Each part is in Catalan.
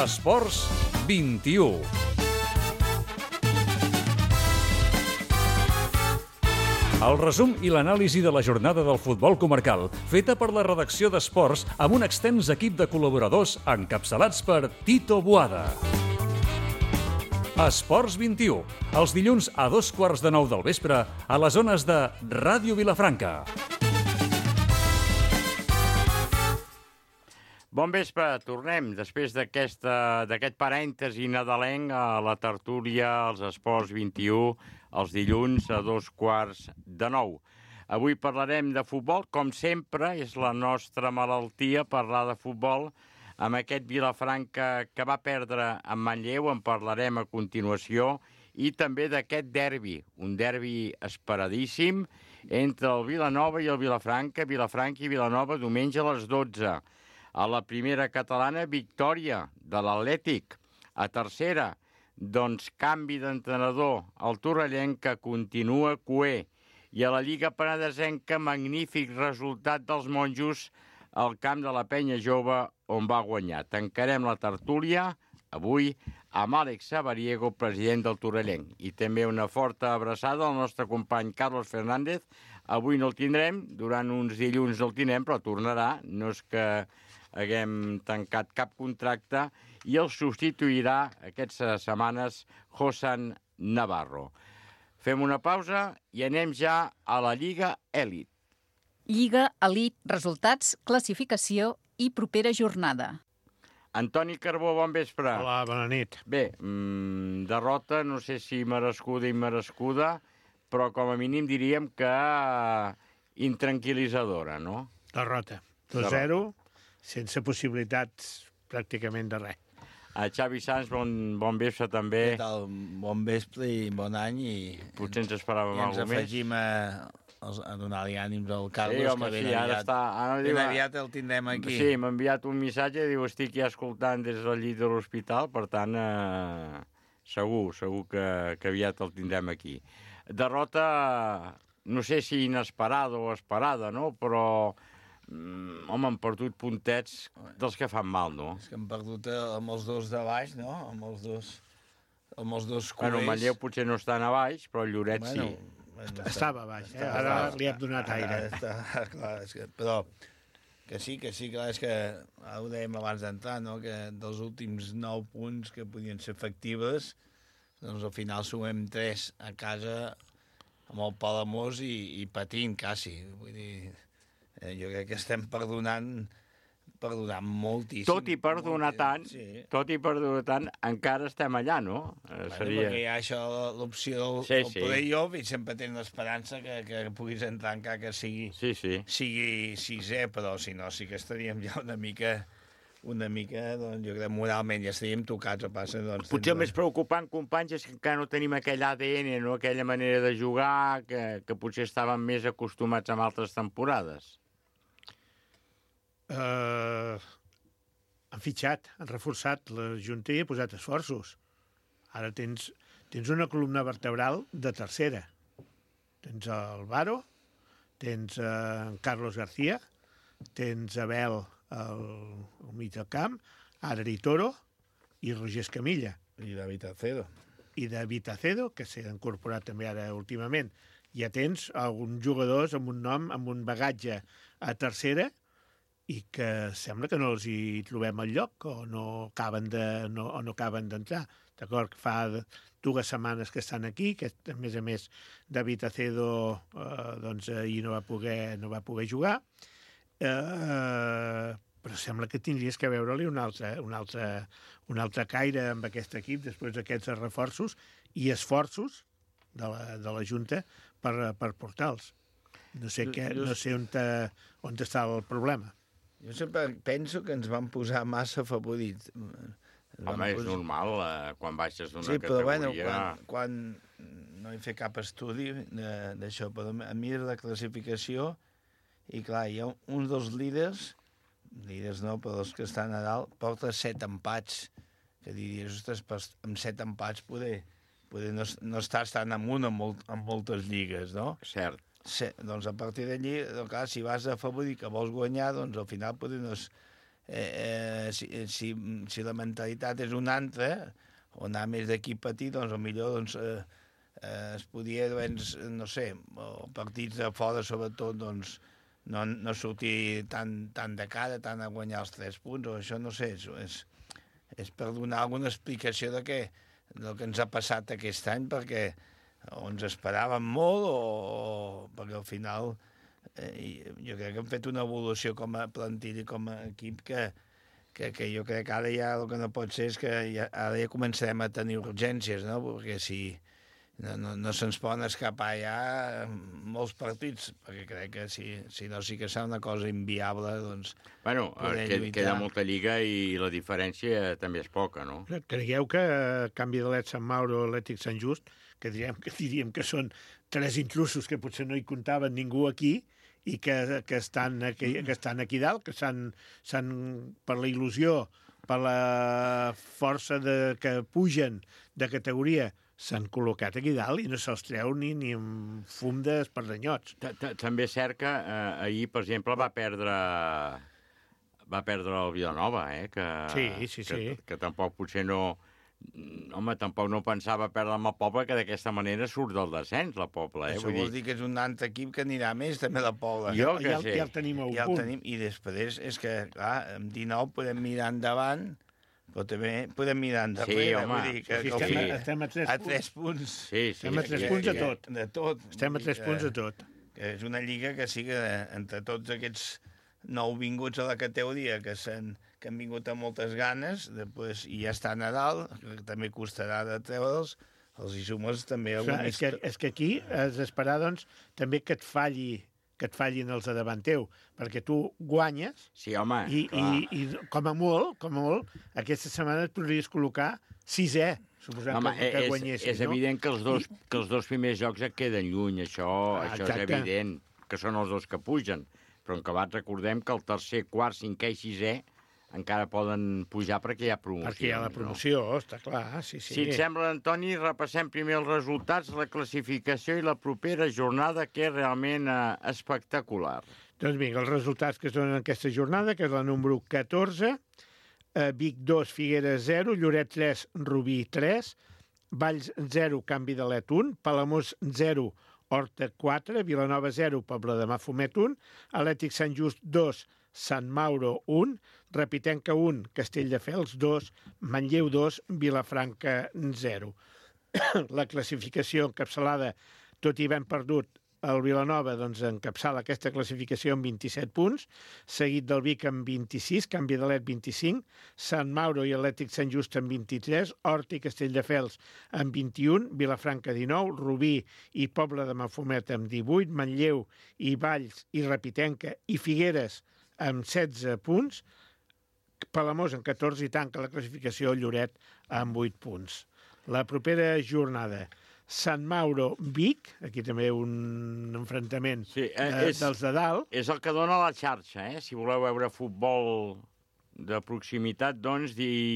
Esports 21. El resum i l'anàlisi de la jornada del futbol comarcal, feta per la redacció d'Esports amb un extens equip de col·laboradors encapçalats per Tito Boada. Esports 21, els dilluns a 8:15 del vespre a les zones de Ràdio Vilafranca. Bon vespre, tornem després d'aquest parèntesi nadalenc a la tertúlia als Esports 21, els dilluns a 8:15. Avui parlarem de futbol, com sempre, és la nostra malaltia parlar de futbol, amb aquest Vilafranca que va perdre en Manlleu, en parlarem a continuació, i també d'aquest derbi, un derbi esperadíssim entre el Vilanova i el Vilafranca i Vilanova diumenge a les 12. A la primera catalana, victòria de l'Atlètic. A tercera, doncs canvi d'entrenador, el torrellenc que continua cuer. I a la Lliga Penedesenca, magnífic resultat dels monjos al camp de la Penya Jove, on va guanyar. Tancarem la tertúlia avui amb Àlex Sabariego, president del Torrellenc. I també una forta abraçada al nostre company Carlos Fernández. Avui no el tindrem, durant uns dilluns no el tindrem, però tornarà. No és que haguem tancat cap contracte, i el substituirà aquestes setmanes Josan Navarro. Fem una pausa i anem ja a la Lliga Elit. Lliga Elit, resultats, classificació i propera jornada. Antoni Carbó, bon vespre. Hola, bona nit. Bé, derrota, no sé si merescuda i merescuda, però com a mínim diríem que intranquil·litzadora, no? Derrota. 2-0, sense possibilitats pràcticament de res. A Xavi Sans, bon vespre també. Què tal? Bon vespre i bon any. I potser ens esperàvem alguna més. I ens afegim a donar-li ànims al Carlos, sí, home, que ben aviat el tindrem aquí. Sí, m'ha enviat un missatge, diu, estic ja escoltant des del llit de l'hospital, per tant, segur que aviat el tindrem aquí. Derrota, no sé si inesperada o esperada, no?, però home, han perdut puntets dels que fan mal, no? És que han perdut amb els dos de baix, no? Amb els dos culers. Bueno, Manlleu potser no estan a baix, però el Lloret sí. Estava a baix, ara li hem donat aire. Clar, però que sí, clar, és que ho dèiem abans d'entrar, no?, que dels últims 9 punts que podien ser efectives, doncs al final sumem 3 a casa amb el Palamós i patint, quasi. Vull dir, jo crec que estem perdonant moltíssim. Tot i perdonar tant, encara estem allà, no? Perquè hi ha això, l'opció del play-off, i sempre tens l'esperança que puguis entrar encara que sigui 6è, però si no, sí que estaríem ja una mica, doncs jo crec, moralment ja estaríem tocats a passar. Potser el més preocupant, companys, és que encara no tenim aquell ADN, no? Aquella manera de jugar que potser estàvem més acostumats amb altres temporades. Han fitxat, han reforçat la Junta i ha posat esforços. Ara tens una columna vertebral de tercera. Tens el Varo, tens en Carlos García, tens Abel al mig del camp, Arari Toro i Roger Escamilla. I David Acedo. Que s'ha incorporat també ara últimament. Ja tens alguns jugadors amb un nom, amb un bagatge a tercera, i que sembla que no els hi trobem el lloc o no acaben d'entrar. D'acord, fa 2 setmanes que estan aquí, que a més David Acedo ahir no va poder jugar, però sembla que tindries que veure-li un altre caire amb aquest equip després d'aquests reforços i esforços de la Junta per portar-los. No sé on està el problema. Jo sempre penso que ens van posar massa favorits. Home, és normal, quan baixes d'una categoria... Sí, però bueno, quan no he fet cap estudi d'això, però a mi la classificació, i clar, hi ha un dels líders no, però els que estan a dalt, porta 7 empats, que diries, ostres, amb 7 empats poder no estàs tan amunt en moltes lligues, no? Cert. Sí, doncs a partir d'allí, clar, si vas a favorir que vols guanyar, doncs al final poder no si la mentalitat és una altra, o anar més d'equip petit, doncs millor es podia, doncs, no sé, partits de fora sobretot, doncs, no sortir tan de cara, tant a guanyar els 3 punts, o això no sé, és per donar alguna explicació del que ens ha passat aquest any, perquè o ens esperàvem molt o perquè al final jo crec que hem fet una evolució com a plantilla i com a equip que jo crec que ara ja el que no pot ser és que ara ja començarem a tenir urgències, no? Perquè si no se'ns poden escapar ja molts partits, perquè crec que si no sí que serà una cosa inviable, doncs... Bueno, queda molta lliga i la diferència també és poca, no? Creieu que canvi de l'Et Sant Mauro a l'Atlètic Sant Just, que diríem que són 3 intrusos que potser no hi comptaven ningú aquí i que estan aquí dalt, que per la il·lusió, per la força que pugen de categoria, s'han col·locat aquí dalt i no se'ls treu ni amb fum d'espardenyots. També és cert que ahir, per exemple, va perdre el Vilanova, que tampoc potser no... Home, tampoc no pensava perdre amb el Poble, que d'aquesta manera surt del descens, la Pobla. Això vol dir que és un altre equip que anirà més, també, la Pobla. Jo que sé. Ja el tenim a un punt. I després és que, clar, amb 19 podem mirar endavant, però també podem mirar endarrere. Sí, home. Vull dir que estem a 3 punts. Sí. Estem a 3 punts a tot. De tot. Estem a 3 punts a tot. Que és una lliga que sí que entre tots aquests nouvinguts a la categoria que han vingut amb moltes ganes, després i ja estan a dalt, que també costarà de treure'ls, els hi sumes també... És que aquí has d'esperar, doncs, també que et fallin els de davant teu, perquè tu guanyes sí, home, i com a molt, aquesta setmana et podries col·locar 6è, suposant que guanyessis. És evident que els dos primers jocs et queden lluny, això és evident, que són els dos que pugen, però en acabat recordem que el tercer, quart, cinquè i sisè encara poden pujar perquè hi ha promoció. Perquè hi ha la promoció, no? Està clar, sí. Si et sembla, Antoni, repassem primer els resultats, la classificació i la propera jornada, que és realment espectacular. Doncs vinga, els resultats que es donen en aquesta jornada, que és la número 14, Vic 2, Figueres 0, Lloret 3, Rubí 3, Valls 0, Canvi de Let 1, Palamós 0, Horta 4, Vilanova 0, Poble de Mafumet 1, Atlètic Sant Just 2, Sant Mauro 1, Repitenca 1, Castelldefels 2, Manlleu 2, Vilafranca 0. La classificació encapçalada, tot i havent perdut el Vilanova, doncs encapçala aquesta classificació amb 27 punts, seguit del Vic amb 26, Canvi de Let 25, Sant Mauro i Atlètic Sant Just amb 23, Horta i Castelldefels amb 21, Vilafranca 19, Rubí i Poble de Mafumet amb 18, Manlleu i Valls i Repitenca i Figueres amb 16 punts, Palamós amb 14 i tanca la classificació Lloret amb 8 punts. La propera jornada, Sant Mauro-Vic, aquí també un enfrontament dels de dalt. És el que dona la xarxa, Si voleu veure futbol de proximitat, doncs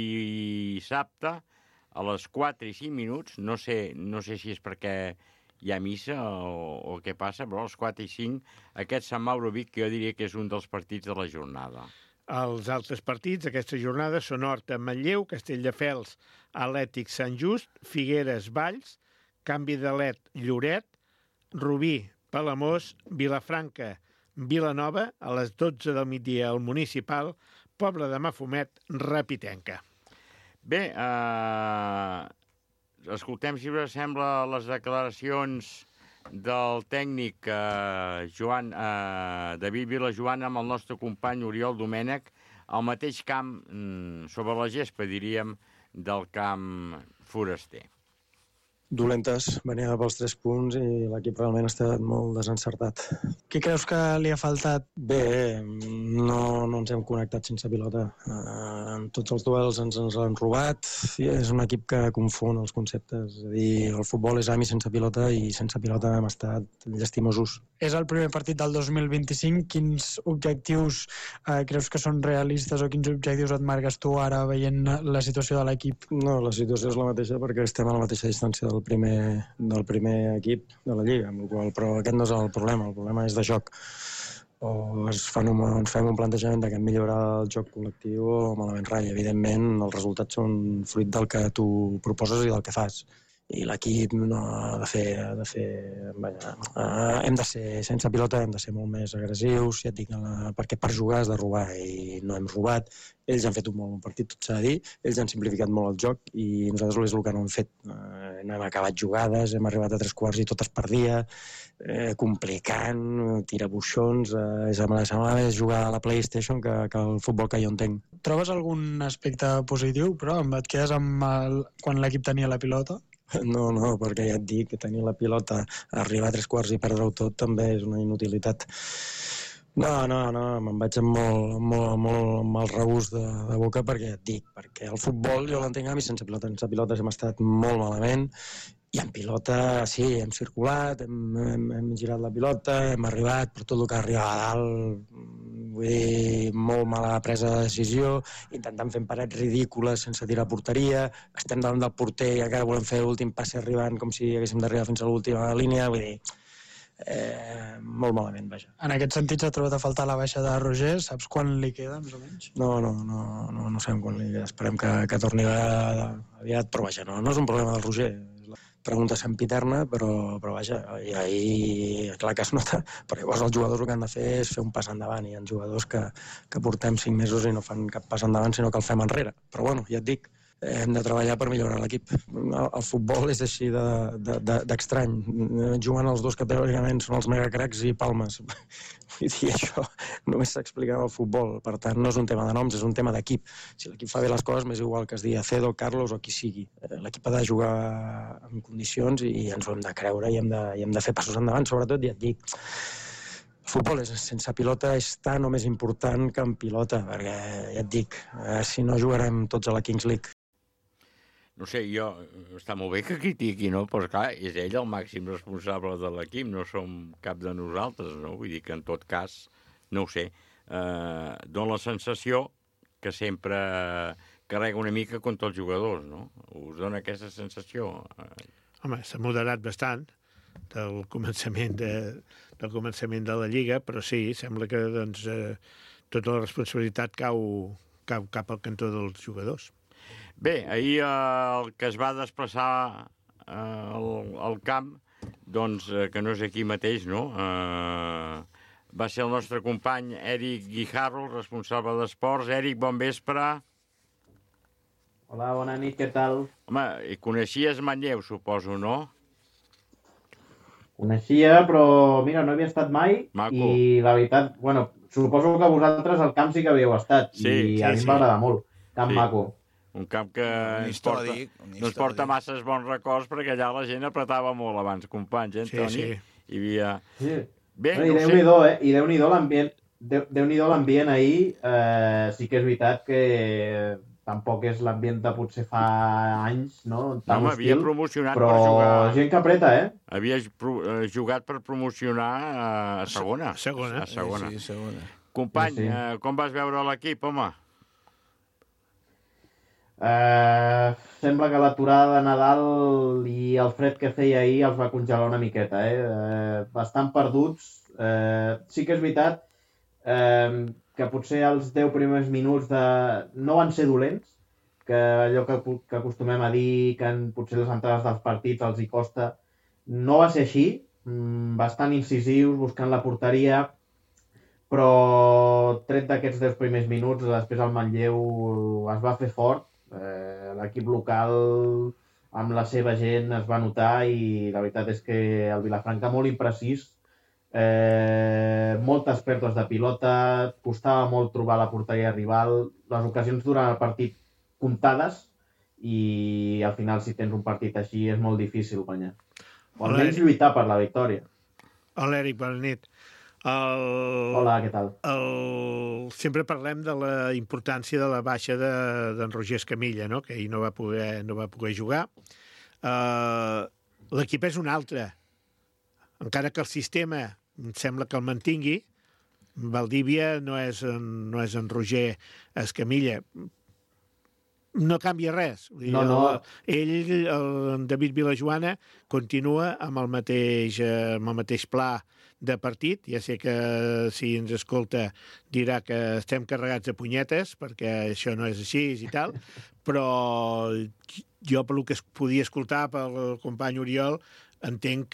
dissabte a les 4 i 5 minuts, no sé si és perquè hi ha missa o què passa, però a les 4 i 5, aquest Sant Mauro-Vic, que jo diria que és un dels partits de la jornada. Els altres partits d'aquesta jornada són Horta, Manlleu, Castelldefels, Atlètic Sant Just, Figueres, Valls, Canvi de Let, Lloret, Rubí, Palamós, Vilafranca, Vilanova, a les 12 del migdia al Municipal, Poble de Mafumet, Repitenca. Bé, escoltem, si us sembla, les declaracions del tècnic David Vilajoana amb el nostre company Oriol Domènech al mateix camp, sobre la gespa, diríem, del camp Foraster. Dolentes, venia pels 3 punts i l'equip realment ha estat molt desencertat. Què creus que li ha faltat? Bé, no ens hem connectat sense pilota. En tots els duels ens l'han robat i és un equip que confon els conceptes. És a dir, el futbol és ami sense pilota i sense pilota hem estat llastimosos. És el primer partit del 2025. Quins objectius creus que són realistes o quins objectius et marques tu ara veient la situació de l'equip? No, la situació és la mateixa perquè estem a la mateixa distància del primer equip de la Lliga, però aquest no és el problema és de joc. o ens fem un plantejament de que hem millorat el joc col·lectiu o malament rai. Evidentment, els resultats són fruit del que tu proposes i del que fas. I l'equip no ha de fer hem de ser, sense pilota hem de ser molt més agressius, ja et dic, perquè per jugar has de robar i no hem robat. Ells han fet un molt bon partit, tot s'ha de dir, ells han simplificat molt el joc i nosaltres és el que no hem fet. No hem acabat jugades, hem arribat a 3 quarts i tot es perdia, complicant, tirabuixons, semblava més jugar a la PlayStation que el futbol que jo entenc. Trobes algun aspecte positiu, però et quedes amb quan l'equip tenia la pilota? No, perquè ja et dic que tenir la pilota, arribar a 3 quarts i perdre-ho tot també és una inutilitat. No, me'n vaig amb molt mal regust de boca perquè ja et dic, perquè el futbol jo l'entenc a mi sense pilota. Sense pilotes hem estat molt malament i en pilota sí, hem circulat, hem girat la pilota, hem arribat per tot el que arriba a dalt, vull dir, molt mala presa de decisió, intentant fer parets ridícules sense tirar a porteria, estem davant del porter i encara volem fer l'últim passe arribant com si haguéssim d'arribar fins a l'última línia, vull dir, molt malament, vaja. En aquest sentit s'ha trobat a faltar la baixa de Roger, saps quan li queda, més o menys? No sabem quan li queda, esperem que torni aviat, però vaja, no és un problema del Roger, pregunta sempiterna, però vaja, i ahir clar que es nota, però llavors els jugadors el que han de fer és fer un pas endavant, i hi ha jugadors que portem 5 mesos i no fan cap pas endavant, sinó que el fem enrere. Però bueno, ja et dic, hem de treballar per millorar l'equip. El futbol és així d'estrany. Juguen els dos que teòricament són els megacracs i palmes. Vull dir, això només s'explica en el futbol. Per tant, no és un tema de noms, és un tema d'equip. Si l'equip fa bé les coses, m'és igual que es digui Acedo, Carlos o qui sigui. L'equip ha de jugar en condicions i ens ho hem de creure i hem de fer passos endavant. Sobretot, ja et dic, el futbol sense pilota és tan o més important que en pilota, perquè ja et dic, si no jugarem tots a la Kings League. No sé, està molt bé que critiqui, no? Però clar, és ell el màxim responsable de l'equip, no som cap de nosaltres, no? Vull dir que en tot cas, no ho sé, dona la sensació que sempre carrega una mica contra els jugadors, no? Us dona aquesta sensació? Home, s'ha moderat bastant del començament de la Lliga, però sí, sembla que doncs, tota la responsabilitat cau cap al cantó dels jugadors. Bé, ahir el que es va desplaçar al camp, doncs, que no és aquí mateix, no? Va ser el nostre company Eric Guijarro, responsable d'esports. Eric, bon vespre. Hola, bona nit, què tal? Home, i coneixies Manlleu, suposo, no? Coneixia, però mira, no havia estat mai. Maco. I la veritat, bueno, suposo que vosaltres al camp sí que havíeu estat. Sí, i a mi em va agradar molt. Camp maco. Un camp que ens porta masses bons records, perquè allà la gent apretava molt abans, companys, Toni? Sí. Hi havia... Sí. Bé, I Déu-n'hi-do, I Déu-n'hi-do l'ambient. Déu-n'hi-do l'ambient ahir. Sí que és veritat que tampoc és l'ambient de potser fa anys, no? Home, havia promocionat però per jugar... Però gent que apreta, Havia jugat per promocionar a segona. A segona. Sí, segona. Company, Sí. Com vas veure l'equip, home? Sembla que l'aturada de Nadal i el fred que feia ahir els va congelar una miqueta, bastant perduts. Sí que és veritat que potser els 10 primers minuts no van ser dolents, que allò que acostumem a dir que potser les entrades dels partits els hi costa, no va ser així, bastant incisius, buscant la porteria, però tret d'aquests 10 primers minuts, després el Manlleu es va fer fort. L'equip local amb la seva gent es va notar i la veritat és que el Vilafranca molt imprecís, moltes pèrdues de pilota, costava molt trobar la porteria rival, les ocasions durant el partit comptades i al final si tens un partit així és molt difícil guanyar. O almenys lluitar per la victòria. Hola, Eric, bona nit. Hola, què tal? Sempre parlem de la importància de la baixa d'en Roger Escamilla, no? Que ell no va poder jugar. L'equip és un altre. Encara que el sistema em sembla que el mantingui, Valdívia no és en Roger Escamilla. No canvia res. No. En David Vilajoana, continua amb el mateix pla de partit. Ja sé que si ens escolta dirà que estem carregats de punyetes, perquè això no és així i tal, però jo, pel que podia escoltar pel company Oriol, entenc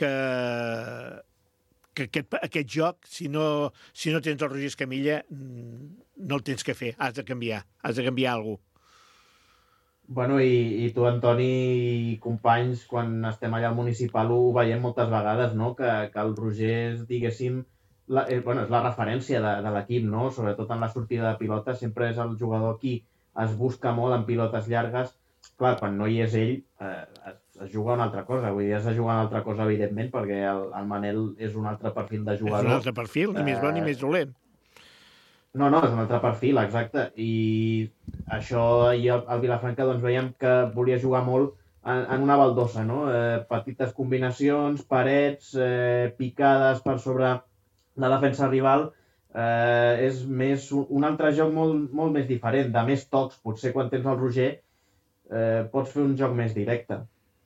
que aquest joc, si no tens el Roger Escamilla, no el tens que fer, has de canviar alguna cosa. Bueno, i tu, Antoni, i companys, quan estem allà al municipal ho veiem moltes vegades, no? Que el Roger és, diguéssim, és la referència de l'equip, no? Sobretot en la sortida de pilota, sempre és el jugador qui es busca molt en pilotes llargues. Clar, quan no hi és ell, es juga una altra cosa. Vull dir, has de jugar una altra cosa, evidentment, perquè el Manel és un altre perfil de jugador. És un altre perfil, ni més bo ni més dolent. No, és un altre perfil, exacte. I això, ahir al Vilafranca doncs, veiem que volia jugar molt en una baldosa, no? Petites combinacions, parets, picades per sobre la defensa rival. És més un altre joc molt, molt més diferent, de més tocs. Potser quan tens el Roger pots fer un joc més directe.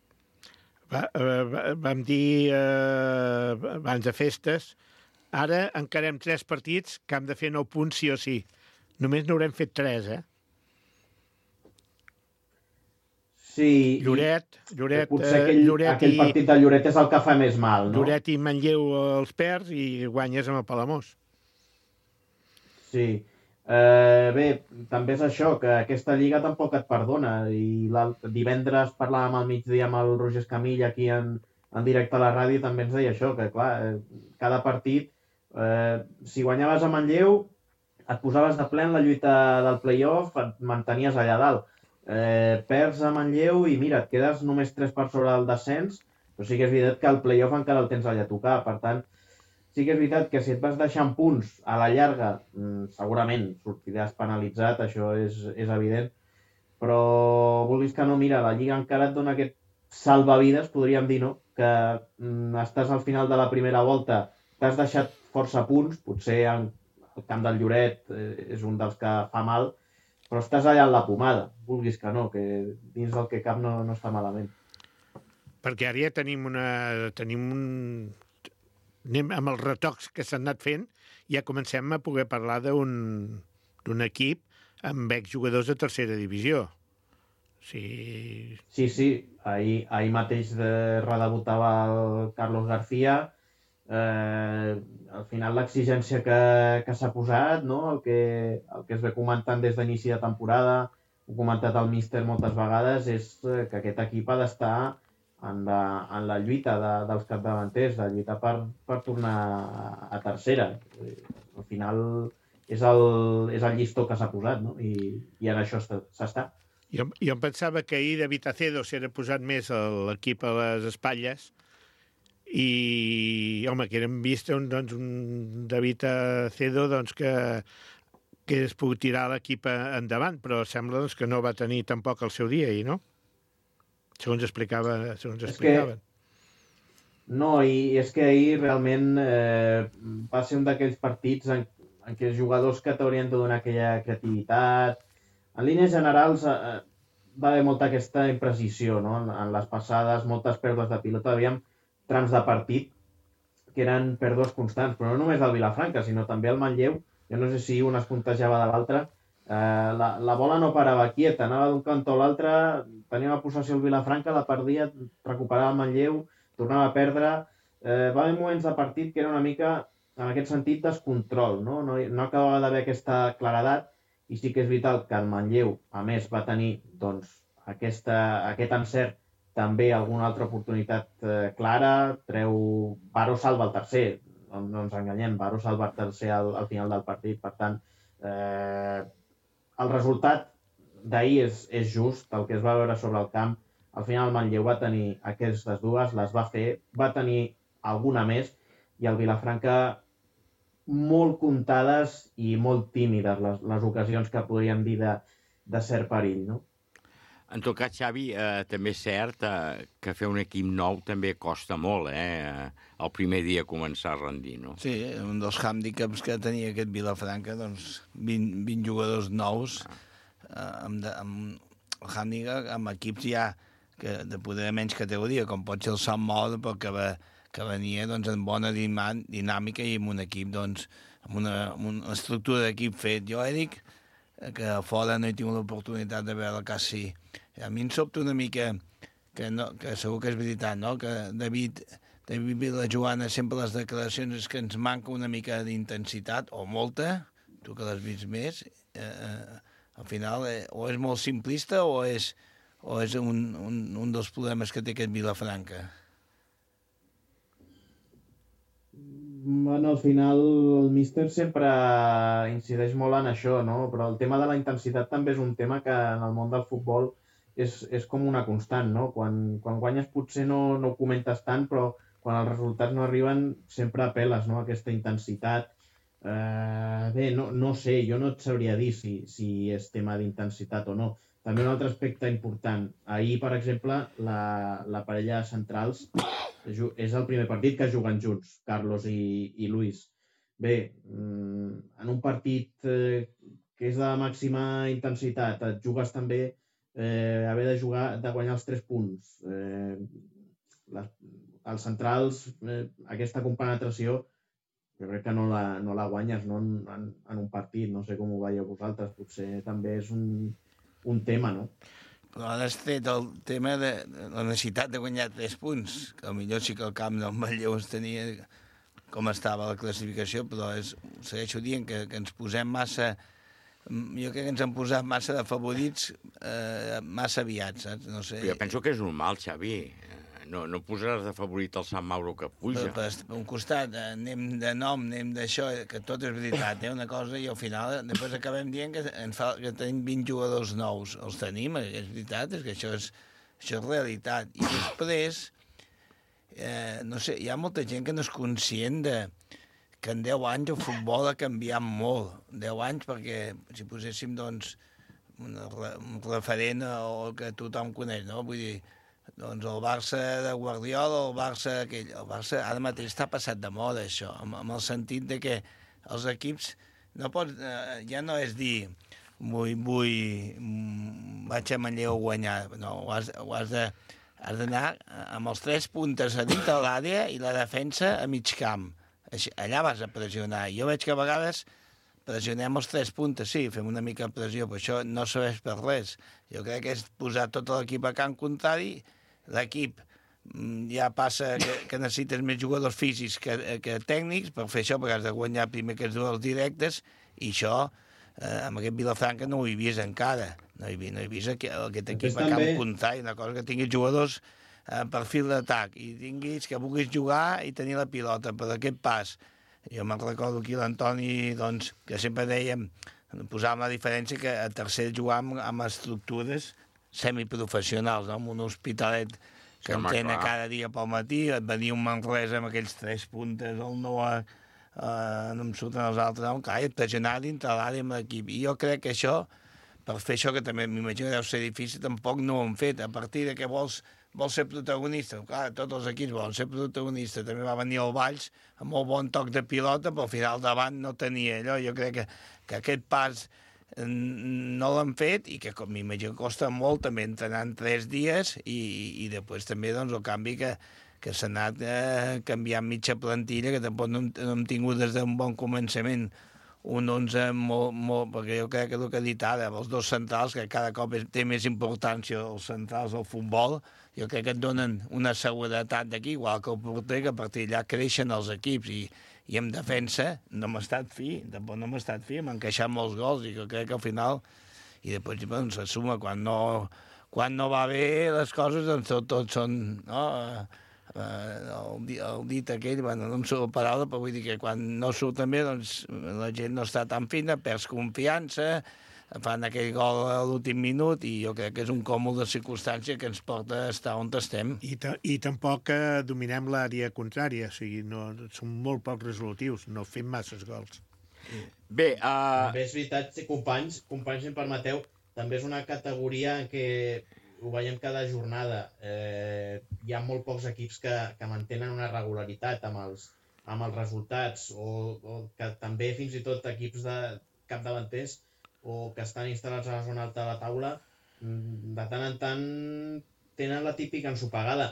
Vam dir abans de festes, ara encarem 3 partits que hem de fer 9 punts sí o sí. Només n'haurem fet 3, Sí. Lloret potser aquell partit de Lloret és el que fa més mal, no? Lloret i Manlleu els perds i guanyes amb el Palamós. Sí. Bé, també és això, que aquesta lliga tampoc et perdona. I divendres parlàvem al migdia amb el Roger Escamilla aquí en directe a la ràdio, també ens deia això, que clar, cada partit, si guanyaves a Manlleu, et posaves de ple en la lluita del play-off, et mantenies allà dalt. Perds a Manlleu i mira, et quedes només 3 per sobre del descens, però sí que és veritat que el play-off encara el tens allà a tocar. Per tant, sí que és veritat que si et vas deixant punts a la llarga, segurament sortiràs penalitzat, això és evident, però vulguis que no, mira, la Lliga encara et dona aquest salvavides, podríem dir, no? Que estàs al final de la primera volta, t'has deixat força punts, potser el camp del Lloret és un dels que fa mal, però estàs allà en la pomada, vulguis que no, que dins del que cap no està malament. Perquè ara ja tenim anem amb els retocs que s'han anat fent, ja comencem a poder parlar d'un equip amb exjugadors de tercera divisió. Sí. Ahir mateix redebutava el Carlos García. Al final l'exigència que s'ha posat, no? El que es ve comentant des d'inici de temporada, ho ha comentat el míster moltes vegades, és que aquest equip ha d'estar en la lluita dels capdavanters, de lluitar per tornar a tercera. Al final és el llistó que s'ha posat, no? I en això s'està. Jo em pensava que ahir David Acedo s'era posat més l'equip a les espatlles i, home, que hem vist un David Acedo que es pugui tirar l'equip endavant, però sembla que no va tenir tampoc el seu dia ahir, no? Segons explicaven. No, i és que ahir realment va ser un d'aquells partits en què els jugadors que t'haurien de donar aquella creativitat. En línies generals va haver molta aquesta imprecisió, no? En les passades, moltes pèrdues de pilota, havíem trams de partit que eren pèrdues constants, però no només del Vilafranca, sinó també el Manlleu. Jo no sé si un es puntejava de l'altre. La bola no parava quieta, anava d'un cantó a l'altre, tenia una possessió el Vilafranca, la perdia, recuperava el Manlleu, tornava a perdre. Va haver moments de partit que era una mica, en aquest sentit, descontrol, no? No acabava d'haver aquesta claredat, i sí que és vital que el Manlleu, a més, va tenir doncs, aquest encert, també alguna altra oportunitat clara, Baro salva el tercer, no ens enganyem, Baro salva el tercer al final del partit, per tant, el resultat d'ahir és just, el que es va veure sobre el camp. Al final el Manlleu va tenir aquestes dues, les va fer, va tenir alguna més, i el Vilafranca molt comptades i molt tímides les ocasions que podríem dir de cert perill, no? En tot cas, Xavi, també és cert que fer un equip nou també costa molt, el primer dia començar a rendir, no? Sí, un dels hàndicaps que tenia aquest Vilafranca, doncs 20 jugadors nous, amb el hàndicap, amb equips ja de poder menys categoria, com pot ser el Sant Mol, però que que venia doncs, en bona dinàmica i amb un equip, doncs, amb una estructura d'equip fet. Jo, Eric, que a fora no he tingut l'oportunitat de veure quasi. A mi em sobta una mica, que segur que és veritat, no? Que David i la Joana sempre les declaracions és que ens manca una mica d'intensitat, o molta, tu que l'has vist més, al final o és molt simplista o és un dels problemes que té aquest Vilafranca. Bueno, al final el míster sempre incideix molt en això, no? Però el tema de la intensitat també és un tema que en el món del futbol és com una constant, no? Quan guanyes potser no ho comentes tant, però quan els resultats no arriben sempre apel·les, no? A aquesta intensitat. Bé, no sé, jo no et sabria dir si és tema d'intensitat o no. També un altre aspecte important. Ahir, per exemple, la parella de centrals és el primer partit que juguen junts, Carlos i Luis. Bé, en un partit que és de màxima intensitat, et jugues també haver de guanyar els 3 punts. Els centrals, aquesta compenetració, jo crec que no la guanyes no, en un partit. No sé com ho veieu vosaltres. Potser també és un tema, no? Però ara has tret el tema de la necessitat de guanyar 3 punts, que potser sí que el camp del Manlleu es tenia com estava la classificació, però segueixo dient que ens posem massa... Jo crec que ens han posat massa de favorits massa aviat, saps? No sé. Jo penso que és normal, Xavi. No posaràs de favorit el Sant Mauro que puja. Per un costat anem de nom, anem d'això, que tot és veritat, una cosa, i al final després acabem dient que tenim 20 jugadors nous. Els tenim, és veritat, és que això és realitat. I després, no sé, hi ha molta gent que no és conscient que en 10 anys el futbol ha canviat molt. 10 anys perquè si poséssim, doncs, un referent o que tothom coneix, no? Vull dir, doncs el Barça de Guardiola, el Barça aquell... El Barça ara mateix està passat de moda, això, amb el sentit de que els equips no pots... ja no és dir vaig a Manlleu a guanyar. No, has d'anar amb els 3 puntes a dintre de l'àrea i la defensa a mig camp. Allà vas a pressionar. Jo veig que a vegades pressionem els 3 puntes, sí, fem una mica de pressió, però això no serveix per res. Jo crec que és posar tot l'equip a camp contrari. L'equip ja passa que necessites més jugadors físics que tècnics per fer això, perquè has de guanyar primer aquests duels directes, i això, amb aquest Vilafranca no ho he vist encara. No he vist aquest equip a camp contrari, una cosa que tinguis jugadors per fil d'atac, i tinguis que vulguis jugar i tenir la pilota, per aquest pas. Jo me'n recordo aquí l'Antoni, doncs, que sempre dèiem, posàvem la diferència que a tercer jugàvem amb estructures semiprofessionals, no? Amb un hospitalet que entrena cada dia pel matí, et venia un Manresa amb aquells 3 puntes, el Noah, no em surten els altres, no? Clar, et pressionar dintre l'àrea amb l'equip. I jo crec que això, per fer això, que també m'imagino que deu ser difícil, tampoc no ho han fet. A partir de que vols ser protagonista, clar, tots els equips volen ser protagonistes. També va venir el Valls amb molt bon toc de pilota, però al final davant no tenia allò. Jo crec que aquest pas no l'han fet i que com m'imagino costa molt també entrenant 3 dies i després també doncs, el canvi que s'ha anat canviant mitja plantilla, que tampoc no hem tingut des d'un bon començament un 11 molt, perquè jo crec que el que ha dit ara, els 2 centrals, que cada cop té més importància els centrals del futbol, jo crec que et donen una seguretat d'aquí, igual que el porter, que a partir d'allà creixen els equips i en defensa no m'ha estat fi, tampoc no m'ha estat fi, m'han queixat molts gols i jo crec que al final, i després doncs, se suma, quan no va bé les coses, doncs tot són, no? El dit aquell, bueno, no em surt la paraula, però vull dir que quan no surt també, doncs la gent no està tan fina, perds confiança, fan aquell gol a l'últim minut i jo crec que és un còmul de circumstància que ens porta a estar on estem. I tampoc dominem l'àrea contrària, o sigui, som molt poc resolutius, no fem masses gols. Bé, també és veritat, si companys, si em permeteu, també és una categoria en què ho veiem cada jornada. Hi ha molt pocs equips que mantenen una regularitat amb els resultats o que també fins i tot equips de capdavanters o que estan instal·lats a la zona alta de la taula, de tant en tant tenen la típica ensopegada.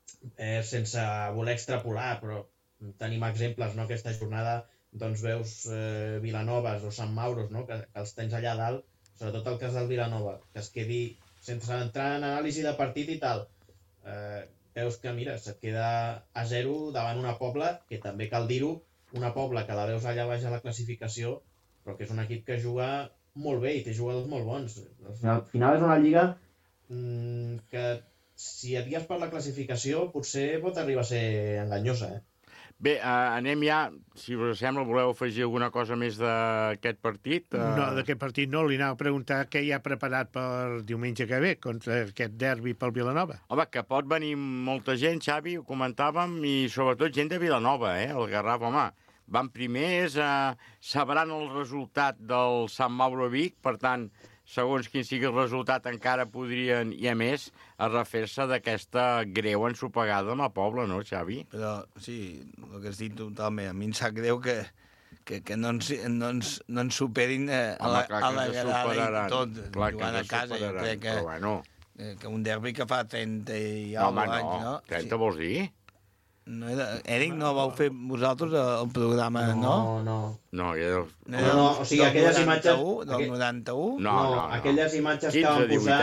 sense voler extrapolar, però tenim exemples, no? Aquesta jornada doncs veus Vilanovas o Sant Mauros, no? que els tens allà dalt, sobretot el cas del Vilanova, que es quedi sense entrar en anàlisi de partit i tal. Veus que, mira, se't queda a 0 davant una Pobla, que també cal dir-ho, una Pobla que la veus allà baix a la classificació, però que és un equip que juga molt bé i té jugadors molt bons. Al final és una lliga que, si et guies per la classificació, potser pot arribar a ser enganyosa, Bé, anem ja, si us sembla, voleu afegir alguna cosa més d'aquest partit? No, d'aquest partit no, li anava a preguntar què hi ha preparat per diumenge que ve contra aquest derbi pel Vilanova. Home, que pot venir molta gent, Xavi, ho comentàvem, i sobretot gent de Vilanova, el Garraf, home. Van primers, sabran el resultat del Sant Mauro Vic, per tant, segons quin sigui el resultat, encara podrien, i a més, a refer-se d'aquesta greu ensopegada amb la Pobla, no, Xavi? Però, sí, el que has dit totalment. A mi em sap greu que no ens superin a la grada i tot, jugant a casa. Jo crec que, bueno, que un derbi que fa 30 i alguns anys, no? 30 vols dir? No era... Eric, no vau fer vosaltres el programa, no? No, o sigui, aquelles imatges... Del 91? No, aquelles imatges que van posar...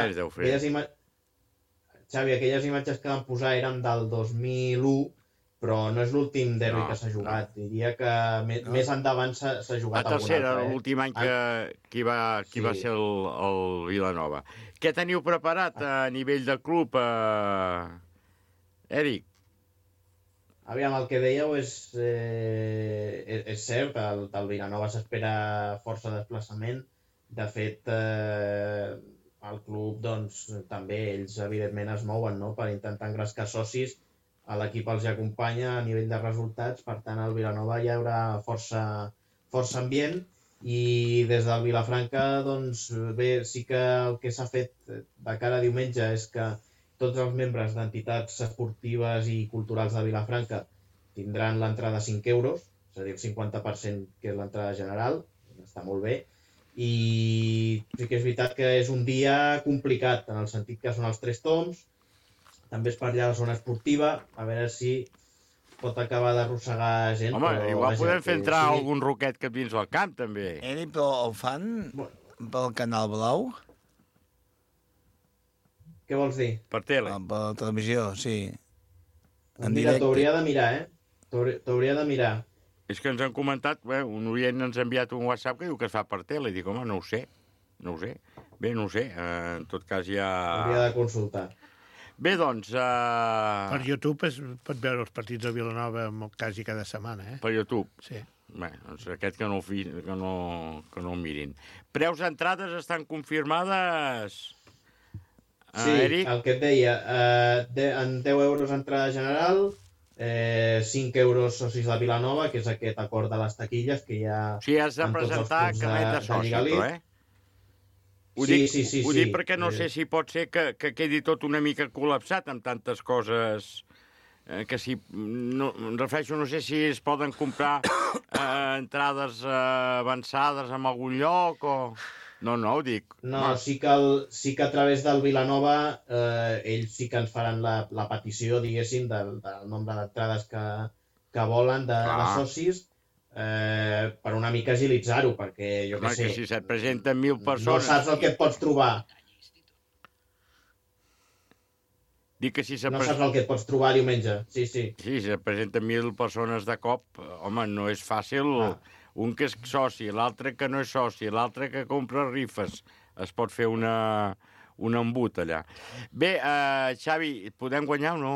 Xavi, aquelles imatges que van posar eren del 2001, però no és l'últim derbi que s'ha jugat. Diria que més endavant s'ha jugat algun altre. Era l'últim any que va ser el Vilanova. Què teniu preparat a nivell de club, Eric? Aviam, el que dèieu és cert, el Vilanova s'espera força desplaçament. De fet, el club, doncs, també ells, evidentment, es mouen, no?, per intentar engrescar socis. L'equip els acompanya a nivell de resultats, per tant, al Vilanova hi haurà força ambient. I des del Vilafranca, doncs, bé, sí que el que s'ha fet de cara a diumenge és que tots els membres d'entitats esportives i culturals de Vilafranca tindran l'entrada a 5 euros, és a dir, el 50% que és l'entrada general, està molt bé, i sí que és veritat que és un dia complicat, en el sentit que són els 3 toms, també és per allà la zona esportiva, a veure si pot acabar d'arrossegar gent. Home, però, igual podem fer entrar algun roquet que dins del camp, també. Però el fan pel Canal Blau? Què vols dir? Per tele. Per la televisió, sí. Mira, t'hauria de mirar, T'hauria de mirar. És que ens han comentat, un oient ens ha enviat un WhatsApp que diu que es fa per tele, i dic, home, no ho sé. Bé, no ho sé, en tot cas ja... Hauria de consultar. Bé, doncs... Per YouTube es pot veure els partits de Vilanova quasi cada setmana, Per YouTube? Sí. Bé, doncs aquest que no el mirin. Preus d'entrades estan confirmades... Sí, Eric? El que et deia, en 10 euros entrada general, 5 euros socis de Vilanova, que és aquest acord de les taquilles que hi ha... Sí, has de presentar carnet de soci, Sí. Ho dic perquè no sé si pot ser que quedi tot una mica col·lapsat amb tantes coses, que si... em refereixo, no sé si es poden comprar entrades avançades en algun lloc o... No, ho dic. No, sí que a través del Vilanova ells sí que ens faran la petició, diguéssim, del nombre d'entrades que volen de socis per una mica agilitzar-ho, perquè jo què sé... Que si se't presenten 1.000 persones... No saps el que et pots trobar. Dic que si no saps el que et pots trobar diumenge, sí. Sí, si se't presenten 1.000 persones de cop, home, no és fàcil... Un que és soci, l'altre que no és soci, l'altre que compra rifes. Es pot fer un embut allà. Bé, Xavi, podem guanyar o no?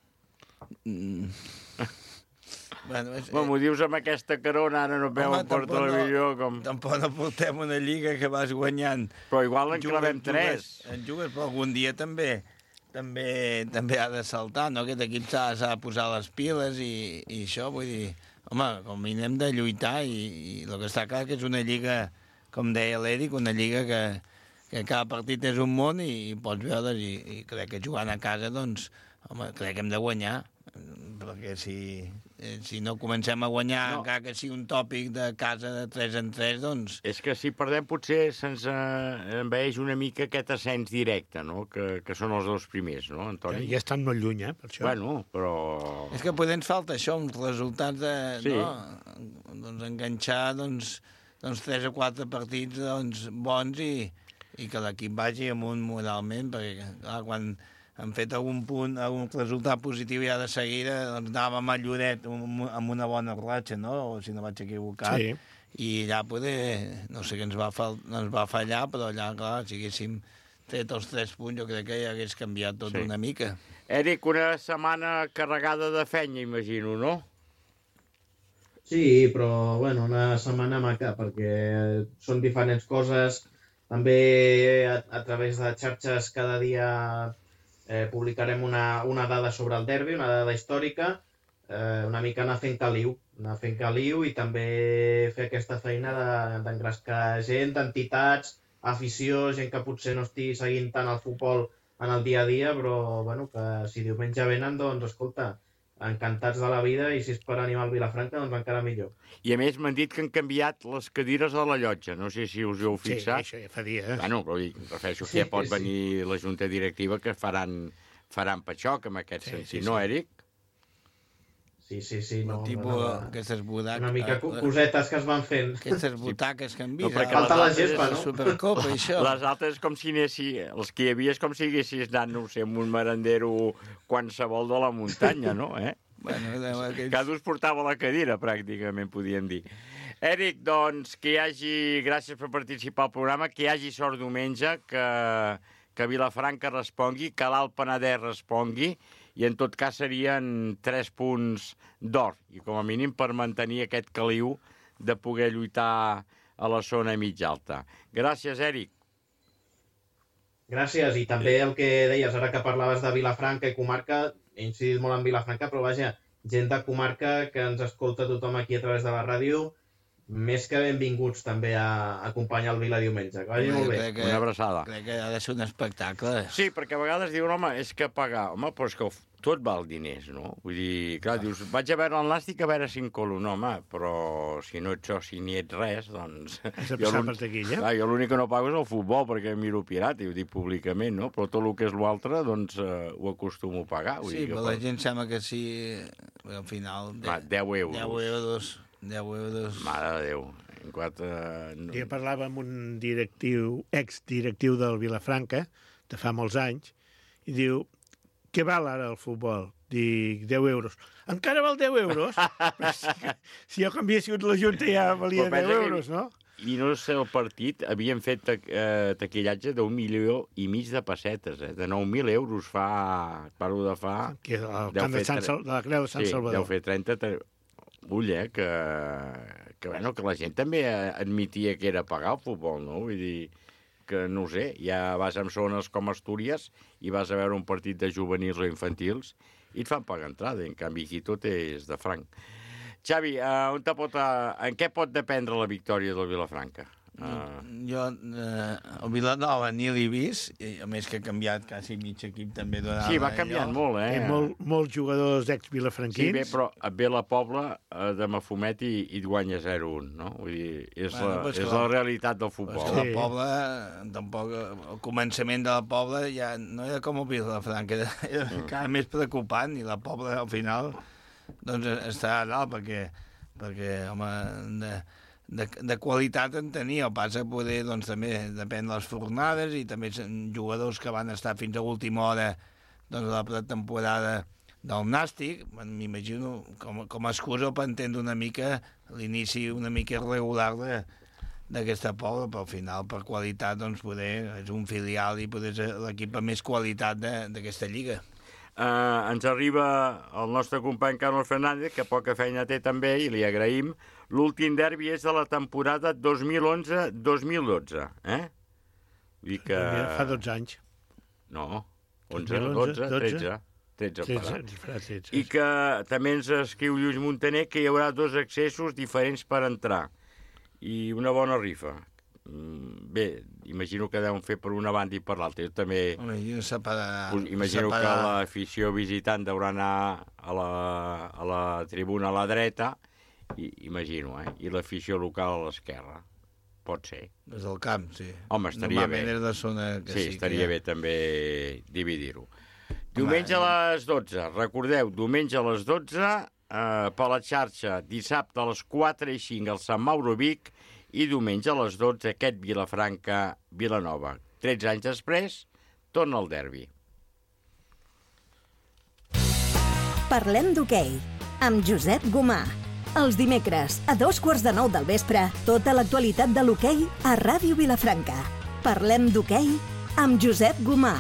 M'ho dius amb aquesta carona, ara no veuen per televisió com... Tampoc no portem una lliga que vas guanyant. Però igual en clavem 3. En jugues, però algun dia també ha de saltar, no? Aquest equip s'ha de posar les piles i això, vull dir... Home, com a mínim hem de lluitar i el que està clar que és una lliga, com deia l'Eric, una lliga que cada partit és un món i pots veure, i crec que jugant a casa, doncs, home, crec que hem de guanyar. perquè si no comencem a guanyar, encara que sigui un tòpic de casa de 3 en 3, doncs... És que si perdem potser se'ns envaeix una mica aquest ascens directe, no? Que són els 2 primers, no, Antoni? Ja estan molt lluny, per això. Bueno, però... És que potser ens falta això, uns resultats de... Sí. No? Doncs enganxar 3 o 4 partits bons i que l'equip vagi amunt moralment, perquè clar, quan han fet algun resultat positiu ja de seguida, doncs anàvem a Lloret amb una bona ratxa, no? O si no vaig equivocat. Sí. I allà poder, no sé què ens va fallar, però allà, clar, si haguéssim tret els 3 punts, jo crec que ja hagués canviat tot una mica. Eric, una setmana carregada de feina, imagino, no? Sí, però, bueno, una setmana maca, perquè són diferents coses. També a través de xarxes cada dia publicarem una dada sobre el derbi, una dada històrica, una mica anar fent caliu i també fer aquesta feina d'engrescar gent, entitats, afició, gent que potser no estigui seguint tant el futbol en el dia a dia, però bueno, que si diumenge venen, doncs escolta, encantats de la vida i si és per animar el Vilafranca, doncs encara millor. I a més m'han dit que han canviat les cadires de la llotja, no sé si us heu fixat. Sí, això ja fa dia. Bueno, però refereixo que ja pot venir la junta directiva que faran patxoc amb aquest sentit, no, Eric? Sí. No, Aquestes butaques... Una mica cosetes que es van fent. Aquestes butaques que han vist. Falta la gespa, no? Supercopa, això. Les altres com si anessis... Els que hi havia és com si haguessis anat, no sé, amb un merendero qualsevol de la muntanya, no? Bueno, Cada us portava la cadira, pràcticament, podíem dir. Eric, doncs, que hi hagi... Gràcies per participar al programa, que hi hagi sort diumenge, que Vilafranca respongui, que l'Alt Penedès respongui, i en tot cas serien 3 punts d'or, i com a mínim per mantenir aquest caliu de poder lluitar a la zona mitja alta. Gràcies, Eric. Gràcies, i també el que deies, ara que parlaves de Vilafranca i comarca, he incidit molt en Vilafranca, però vaja, gent de comarca que ens escolta tothom aquí a través de la ràdio, més que benvinguts també a acompanyar el Vila diumenge. Que vagi molt bé. Una abraçada. Crec que ha de ser un espectacle. Sí, perquè a vegades diuen, home, és que pagar... Home, però és que tot val diners, no? Vull dir, clar, dius, vaig a veure el Nàstic a veure si en colo. No, home, però si no ets soci ni ets res, doncs... Has de passar per taquilla. Clar, jo l'únic que no pago és el futbol, perquè miro pirata, i ho dic públicament, no? Però tot el que és l'altre, doncs, ho acostumo a pagar. Sí, però la gent sembla que sí... Al final... 10 euros. 10 euros. Mare de Déu. En quatre... Jo parlava amb un exdirectiu del Vilafranca, de fa molts anys, i diu, què val ara el futbol? Dic, 10 euros. Encara val 10 euros? Si jo canviés sigut la Junta ja valia 10 euros, no? I no sé, el partit havien fet taquillatge d'1,5 milió de pessetes, de 9.000 euros fa... Parlo de fa... Que el camp de la Creu de Sant Salvador. Sí, deu fer 30... Ull, que la gent també admitia que era pagar el futbol, no? Vull dir que, no ho sé, ja vas en zones com Astúries i vas a veure un partit de juvenils o infantils i et fan pagar entrada, en canvi aquí tot és de franc. Xavi, en què pot dependre la victòria del Vilafranca? Jo, el Vilanova ni l'he vist, a més que ha canviat quasi mig equip també. Sí, va canviant molt, Té molts jugadors ex-vilafranquins. Sí, bé, però et ve la Pobla de Mafumet i et guanya 0-1, no? Vull dir, és la realitat del futbol. Però la Pobla, tampoc, el començament de la Pobla ja no era com el Vilafranca, era encara més preocupant, i la Pobla al final doncs està a dalt, perquè home, de qualitat en tenia, el pas a poder doncs, també depèn de les fornades, i també jugadors que van estar fins a última hora doncs, a la pretemporada del Nàstic. M'imagino com a excusa per entendre una mica l'inici una mica irregular d'aquesta Pobla, però al final per qualitat doncs, poder és un filial i poder és l'equip amb més qualitat d'aquesta lliga. Ens arriba el nostre company Carlos Fernández, que poca feina té també, i li agraïm. L'últim derbi és de la temporada 2011-2012, Vull dir que... Fa 12 anys. No, 11, 12, 13. I que també ens escriu Lluís Montaner que hi haurà 2 accessos diferents per entrar. I una bona rifa. bé, imagino que deuen fer per una banda i per l'altra. Jo també imagino que l'afició visitant deurà anar a la tribuna a la dreta, imagino, i l'afició local a l'esquerra. Pot ser. Des del camp, sí. Home, estaria bé. Normalment és de zona que sí. Estaria bé també dividir-ho. Diumenge a les 12, recordeu, diumenge a les 12, per la xarxa, dissabte a les 4 i 5 al Sant Mauro Vic, i diumenge a les 12 aquest Vilafranca-Vilanova. 13 anys després, torna el derbi. Parlem d'hoquei, amb Josep Gomà. Els dimecres, a 8:45 del vespre, tota l'actualitat de l'hoquei a Ràdio Vilafranca. Parlem d'hoquei amb Josep Gomà.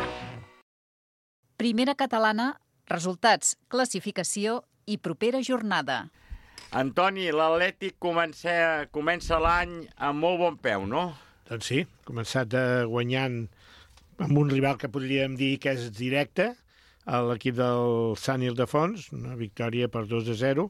Primera catalana, resultats, classificació i propera jornada. Antoni, l'Atlètic comença l'any amb molt bon peu, no? Doncs sí, ha començat guanyant amb un rival que podríem dir que és directe, l'equip del Sant Ildefons, una victòria per 2-0.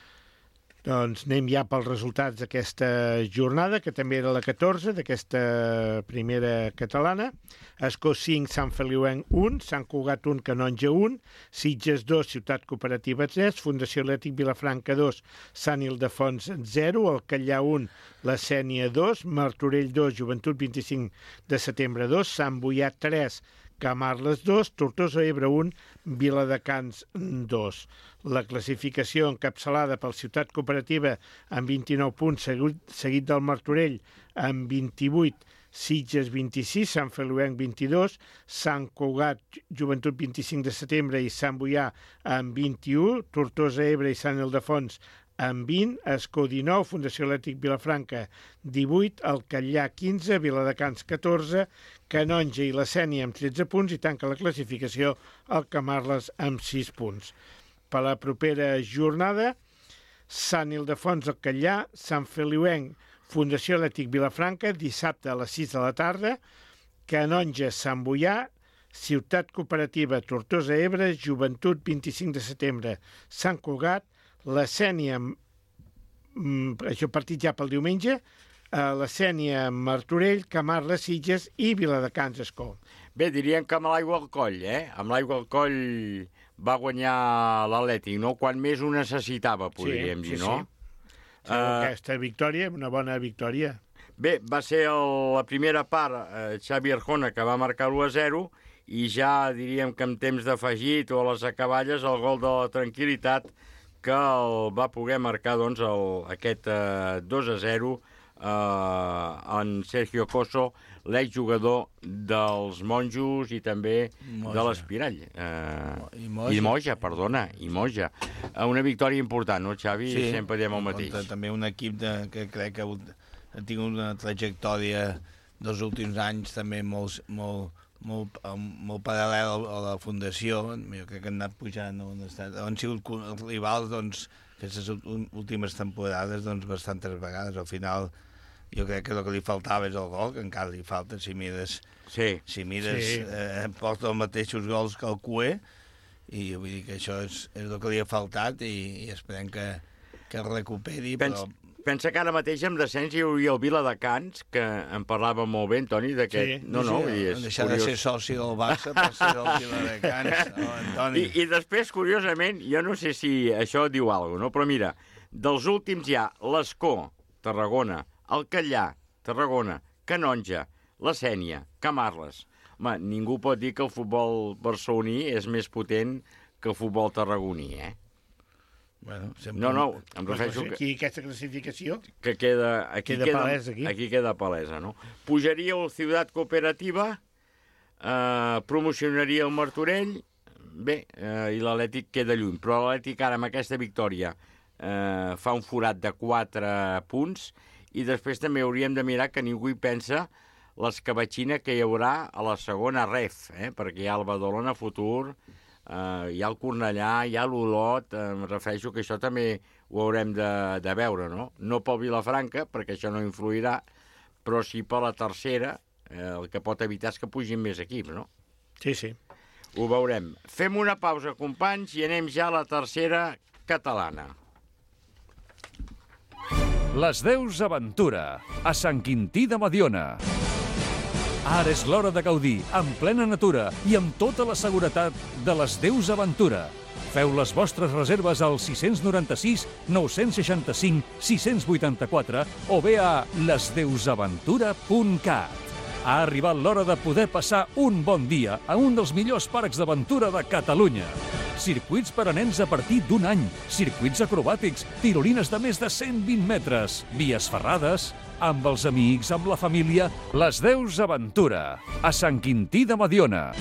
Doncs anem ja pels resultats d'aquesta jornada, que també era la 14 d'aquesta primera catalana. Escó 5, Sant Feliuenc 1, Sant Cugat 1, Canonja 1, Sitges 2, Ciutat Cooperativa 3, Fundació Atlètic Vilafranca 2, Sant Ildefons 0, el Catllà 1, la Sénia 2, Martorell 2, Joventut 25 de setembre 2, Sant Boià 3, Camarles 2, Tortosa Ebre 1, Viladecans 2. La classificació encapçalada pel Ciutat Cooperativa amb 29 punts, seguit del Martorell amb 28, Sitges 26, Sant Feliuenc 22, Sant Cugat, Joventut 25 de setembre i Sant Boià amb 21, Tortosa Ebre i Sant Ildefons amb 20, Escó 19, Fundació Atlètic Vilafranca 18, el Catllà 15, Viladecans 14, Canonja i la Sénia amb 13 punts i tanca la classificació el Camarles amb 6 punts. Per la propera jornada, Sant Ildefons, el Catllà, Sant Feliuenc, Fundació Atlètic Vilafranca, dissabte a les 6 de la tarda, Canonja, Sant Boià, Ciutat Cooperativa, Tortosa Ebre, Joventut 25 de setembre, Sant Cugat, la Sénia, això partit ja pel diumenge, la Sénia, Martorell, Camarles, Sitges i Viladecans, Escó. Bé, diríem que amb l'aigua al coll, Amb l'aigua al coll va guanyar l'Atlètic, no? Quan més ho necessitava, podríem dir, no? Sí. Aquesta victòria, una bona victòria. Bé, va ser la primera part, Xavi Arjona, que va marcar l'1-0, i ja diríem que en temps d'afegit o a les acaballes el gol de la tranquil·litat que el va poder marcar doncs, aquest 2-0 en Sergio Coso, l'exjugador dels Monjos i també de l'Espirall. I Moja, perdona, i Moja. Una victòria important, no, Xavi? Sí, sempre diem el mateix. També un equip que crec que ha tingut una trajectòria dels últims anys també molt paral·lel a la Fundació. Jo crec que han anat pujant, han sigut rivals aquestes últimes temporades bastantes vegades. Al final jo crec que el que li faltava és el gol, que encara li falta. Si mires porta els mateixos gols que el Cué, i vull dir que això és el que li ha faltat i esperem que es recuperi. Pensa que ara mateix en descens hi hauria el Viladecans, que en parlava molt bé, Antoni, d'aquest... Han deixat de ser soci del Barça per ser del Viladecans, Antoni. I després, curiosament, jo no sé si això diu alguna cosa, no? Però mira, dels últims hi ha l'Escó, Tarragona, el Catllà, Tarragona, Canonja, la Sénia, Camarles. Home, ningú pot dir que el futbol barceloní és més potent que el futbol tarragoní, Bueno, em refereixo que... Aquí aquesta classificació que queda palesa aquí. Aquí queda palesa, no? Pujaria el Ciutat Cooperativa, promocionaria el Martorell, bé, i l'Atlètic queda lluny, però l'Atlètic ara amb aquesta victòria fa un forat de 4 punts i després també hauríem de mirar que ningú hi pensa l'escabatxina que hi haurà a la segona ref, perquè hi ha el Badalona Futur, hi ha el Cornellà, hi ha l'Olot, em refereixo que això també ho haurem de veure, no? No pel Vilafranca, perquè això no influirà, però sí per la tercera, el que pot evitar és que pugin més equips, no? Sí, sí. Ho veurem. Fem una pausa, companys, i anem ja a la tercera catalana. Les Deus Aventura, a Sant Quintí de Mediona. Ara és l'hora de gaudir, en plena natura i amb tota la seguretat de les Deus Aventura. Feu les vostres reserves al 696 965 684 o bé a lesdeusaventura.cat. Ha arribat l'hora de poder passar un bon dia a un dels millors parcs d'aventura de Catalunya. Circuits per a nens a partir d'un any, circuits acrobàtics, tirolines de més de 120 metres, vies ferrades, amb els amics, amb la família, les Deus Aventura, a Sant Quintí de Mediona.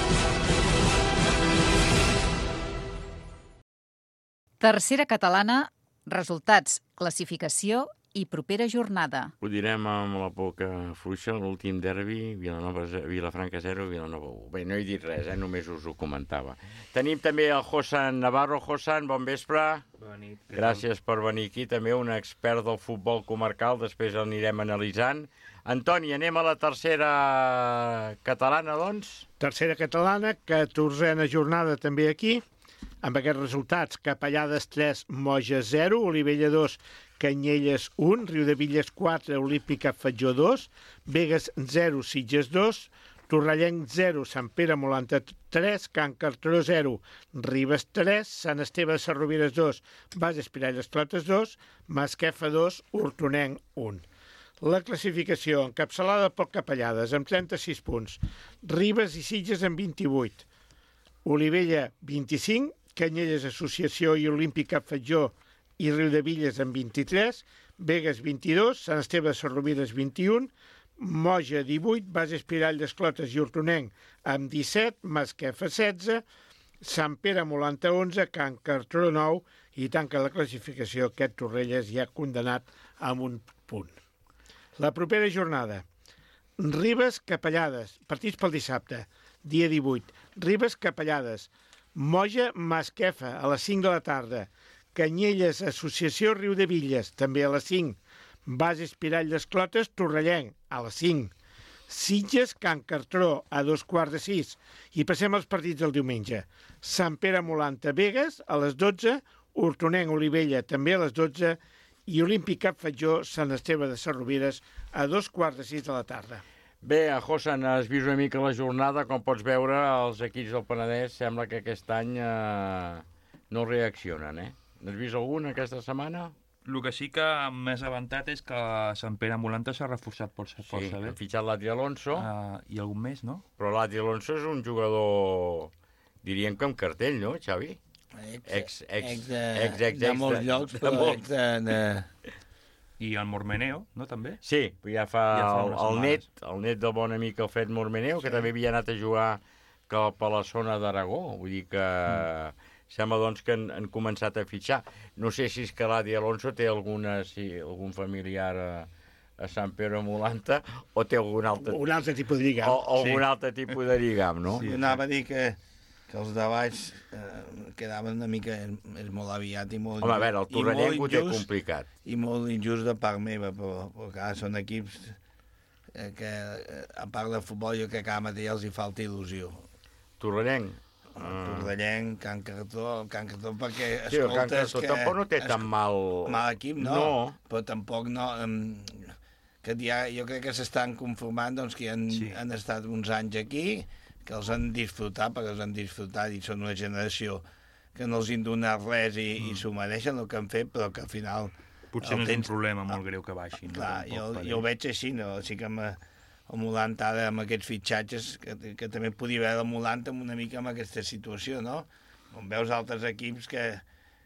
Tercera catalana, resultats, classificació i propera jornada. Ho direm amb la boca fluixa, l'últim derbi, Vilafranca 0, Vilanova 1. Bé, no he dit res, només us ho comentava. Tenim també el Josan Navarro. Josan, bon vespre. Bona nit. Gràcies per venir aquí, també un expert del futbol comarcal, després l'anirem analitzant. Antoni, anem a la tercera catalana, doncs? Tercera catalana, 14a jornada també aquí, amb aquests resultats: Capellades 3, Moja 0, Olivella 2, Canyelles 1, Riudevilles 4, Olímpica Fatjó 2, Begues 0, Sitges 2, Torrellenc 0, Sant Pere Molanta 3, Can Cartró 0, Ribes 3, Sant Esteve de Sarrovires 2, Bas Espirall Esclotes 2, Masquefa 2, Hortonenc 1. La classificació, encapçalada pel Capellades, amb 36 punts, Ribes i Sitges amb 28, Olivella 25, Canyelles Associació i Olímpica Fatjó i Riudevilles amb 23, Begues 22, Sant Esteve de Sarrovires 21, Moja 18, Bas Espirall d'Esclotes i Hortonenc amb 17, Masquefa 16, Sant Pere Molanta 11, Can Cartró 9 i tanca la classificació aquest Torrelles ja condemnat amb un punt. La propera jornada: Ribes Capellades, partits pel dissabte, dia 18. Ribes Capellades, Moja Masquefa a les 5 de la tarda, Canyelles Associació Riudevilles, també a les 5, Bas Espirall d'Esclotes, Torrellenc, a les 5, Sitges, Can Cartró, a 5:15, i passem als partits del diumenge. Sant Pere Molanta, Begues, a les 12, Hortonenc, Olivella, també a les 12, i Olímpic Cap Fatjó, Sant Esteve de Sarrovires, a 5:15 de la tarda. Bé, Josan, has vist una mica la jornada. Com pots veure, els equips del Penedès sembla que aquest any no reaccionen, N'has vist algun aquesta setmana? El que sí que més avantat és que Sant Pere Molanta s'ha reforçat força bé. Sí, han fitxat l'Adri Alonso. I algun més, no? Però l'Adri Alonso és un jugador, diríem que amb cartell, no, Xavi? De molts llocs, però I el Mormeneo, no, també? Sí, ja fa el net del bon amic Alfred Mormeneo, que també havia anat a jugar cap a la zona d'Aragó. Vull dir que sembla doncs que han començat a fitxar. No sé si és que l'Adi Alonso té algun familiar a Sant Pere Molanta o té algun altre... Un altre tipus de lligam. O algun altre tipus de lligam, no? Sí, anava a dir que els debats quedaven una mica... És molt aviat i molt... Home, a veure, el Torrellenc ho té complicat. I molt injust de part meva, però clar, són equips que, a part de futbol, jo crec que ara mateix els hi falta il·lusió. Torrellenc? Torrellenc, Can Cartró, perquè sí, el Can Cartró tampoc no té tan mal equip, no, però tampoc no... Que jo crec que s'estan conformant doncs, que han estat uns anys aquí, que els han disfrutat, perquè els han disfrutat i són una generació que no els han donat res i s'ho mereixen el que han fet, però que al final... Potser no és un problema molt greu que baixin. Clar, jo ho veig així, no? Així que el Molanta ara amb aquests fitxatges, que també podia veure el Molanta una mica amb aquesta situació, no? On veus altres equips que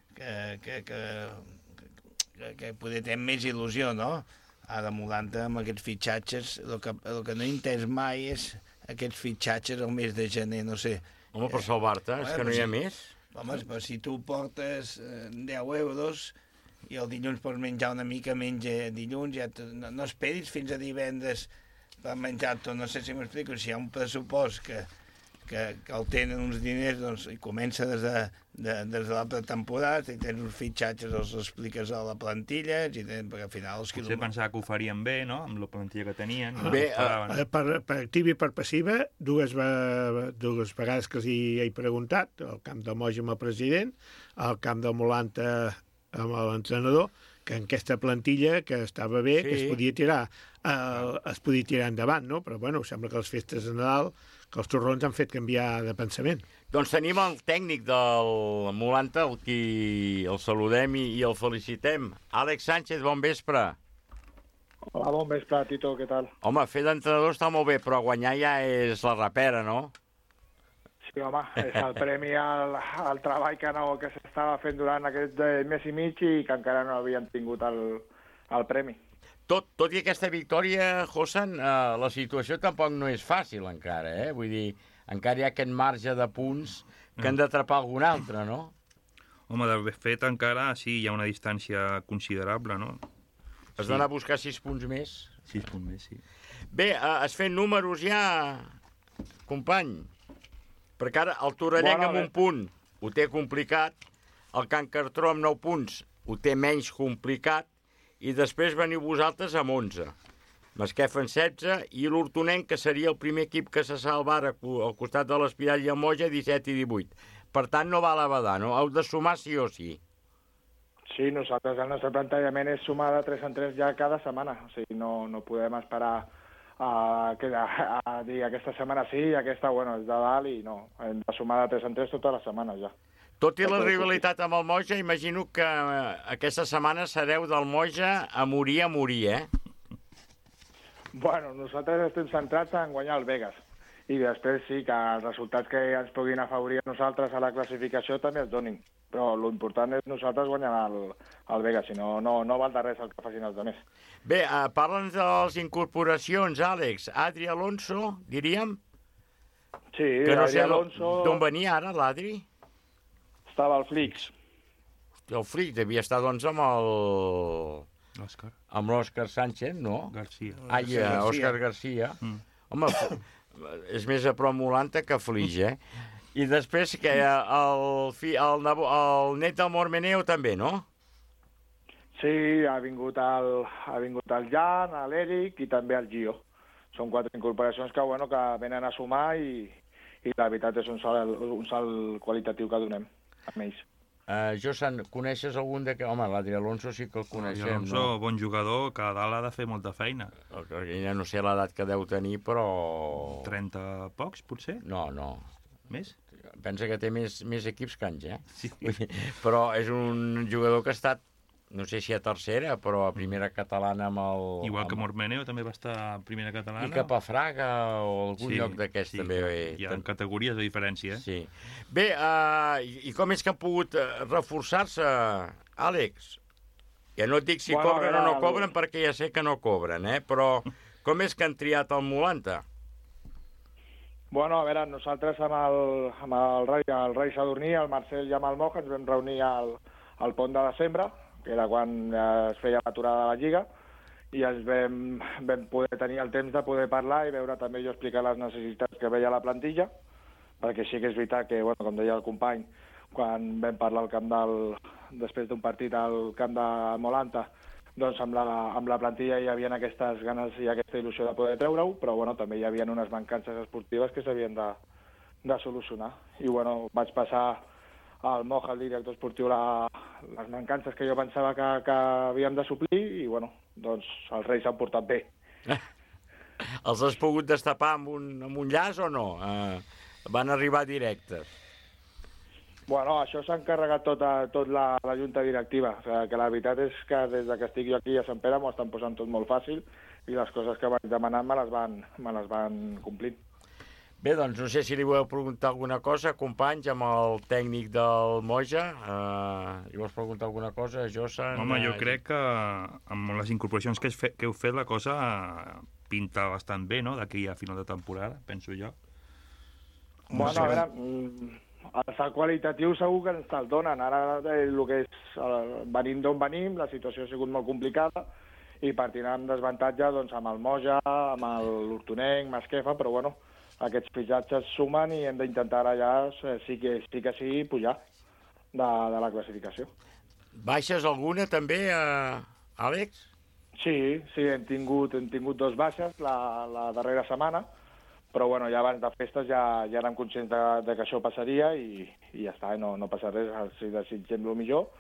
poder tenen més il·lusió, no? Ara el Molanta amb aquests fitxatges, el que no he entès mai és aquests fitxatges al mes de gener, no sé. Home, per salvar-te, és que no hi ha més. Home, però si tu portes 10 euros i el dilluns pots menjar una mica, menja dilluns, ja no esperis fins a divendres per menjar-te, no sé si m'explico, si hi ha un pressupost que el tenen uns diners, doncs i comença des de la pretemporada, i tens uns fitxatges, els expliques a la plantilla, perquè al final... Potser pensava que ho farien bé, no?, amb la plantilla que tenien. Bé, per activa i per passiva, dues vegades que els hi he preguntat, al camp de Moja amb el president, al camp de Molanta amb l'entrenador, que en aquesta plantilla que estava bé, Sí. que es podia tirar endavant, no? Però, bueno, sembla que les festes de Nadal, que els torrons han fet canviar de pensament. Doncs tenim el tècnic del Molanta, el qui el saludem i el felicitem. Àlex Sánchez, bon vespre. Hola, bon vespre, Tito, què tal? Home, fer d'entrenador està molt bé, però guanyar ja és la rapera, no? Sí, home, és el premi al treball que s'estava fent durant aquest mes i mig i que encara no havien tingut el premi. Tot i aquesta victòria, Josan, la situació tampoc no és fàcil encara, eh? Vull dir, encara hi ha aquest marge de punts que han d'atrapar algun altre, no? Home, de fet, encara sí, hi ha una distància considerable, no? Has d'anar a buscar 6 punts més. 6 punts més, sí. Bé, has fet números ja, company? Perquè ara el Torrellenc amb un punt ho té complicat, el Can Cartró amb 9 punts ho té menys complicat, i després veniu vosaltres amb 11. Masquef en 16 i l'Hortonenc, que seria el primer equip que se salva ara al costat de l'Espirall i el Moja, 17 i 18. Per tant, no val a badar, no? Heu de sumar sí o sí. Sí, nosaltres el nostre plantejament és sumar de 3 en 3 ja cada setmana. O sigui, no podem esperar a dir aquesta setmana sí i aquesta, bueno, és de dalt i no. Hem de sumar de 3 en 3 totes les setmanes ja. Tot i la rivalitat amb el Moja, imagino que aquesta setmana sereu del Moja a morir, eh? Bueno, nosaltres estem centrats en guanyar el Vegas. I després sí que els resultats que ens puguin afavorir a nosaltres a la classificació també es donin. Però l'important és nosaltres guanyar el Vegas, si no val de res el que facin els altres. Bé, parla'ns de les incorporacions, Àlex. Adri Alonso, diríem? Sí, que no sé Alonso... D'on venia ara, l'Adri? Estava al Flix. Hòstia, el Flix devia estar, doncs, amb Òscar. Amb l'Òscar Sánchez, no? Garcia. Ai, Òscar Garcia. Home, és més a prop Molanta que Flix, eh? I després que el net del Mormeneo també, no? Sí, ha vingut el Jan, l'Eric i també el Gio. Són 4 incorporacions que venen a sumar i la veritat és un salt qualitatiu que donem amb ells. Josan, coneixes algun de... Home, l'Adri Alonso sí que el coneixem, Alonso, no? Bon jugador, que a dalt ha de fer molta feina. Ja no sé l'edat que deu tenir, però... 30 pocs, potser? No. Més? Pensa que té més equips que anys, eh? Sí. Però és un jugador que ha estat, no sé si a tercera, però a primera catalana amb el... Igual que Mormeneo també va estar a primera catalana. I cap a Fraga o algun lloc d'aquest també. Hi ha categories de diferència. Sí. Bé, i com és que han pogut reforçar-se, Àlex? Ja no et dic si cobren o no cobren, perquè ja sé que no cobren, però com és que han triat el Molanta? Bueno, a veure, nosaltres amb el rei Sadurní, el Marcel i amb el Moja ens vam reunir al pont de desembre, que era quan es feia l'aturada de la Lliga, i ens vam poder tenir el temps de poder parlar i veure també jo explicar les necessitats que veia la plantilla, perquè sí que és veritat que, com deia el company, quan vam parlar després d'un partit al camp de Molanta, doncs amb la plantilla hi havia aquestes ganes i aquesta il·lusió de poder treure-ho, però també hi havia unes mancances esportives que s'havien de solucionar. I vaig passar al Moja, el director esportiu, les mancances que jo pensava que havíem de suplir i doncs els Reis s'han portat bé. Els has pogut destapar amb un llaç o no? Van arribar directes? Bueno, això s'ha encarregat tot la junta directiva. O sigui, que la veritat és que des que estic jo aquí a Sant Pere m'ho estan posant tot molt fàcil i les coses que vaig demanant me les van complint. Bé, doncs no sé si li voleu preguntar alguna cosa, companys, amb el tècnic del Moja. Li vols preguntar alguna cosa, Josan? Home, jo crec que amb les incorporacions que heu fet la cosa pinta bastant bé, no?, d'aquí a final de temporada, penso jo. Bueno, a veure... El salt qualitatiu segur que ens el donen. Ara el que és venim d'on venim, la situació ha sigut molt complicada i partint amb desavantatge amb el Moja, amb l'Hortonenc, Masquefa, però aquests fitxatges sumen i hem d'intentar ara ja sí que sí pujar de la classificació. Baixes alguna també, Àlex? Sí, hem tingut 2 baixes la darrera setmana, però ja abans de festes ja érem conscients de que això passaria i ja està, no passa res, si desitgem el millor,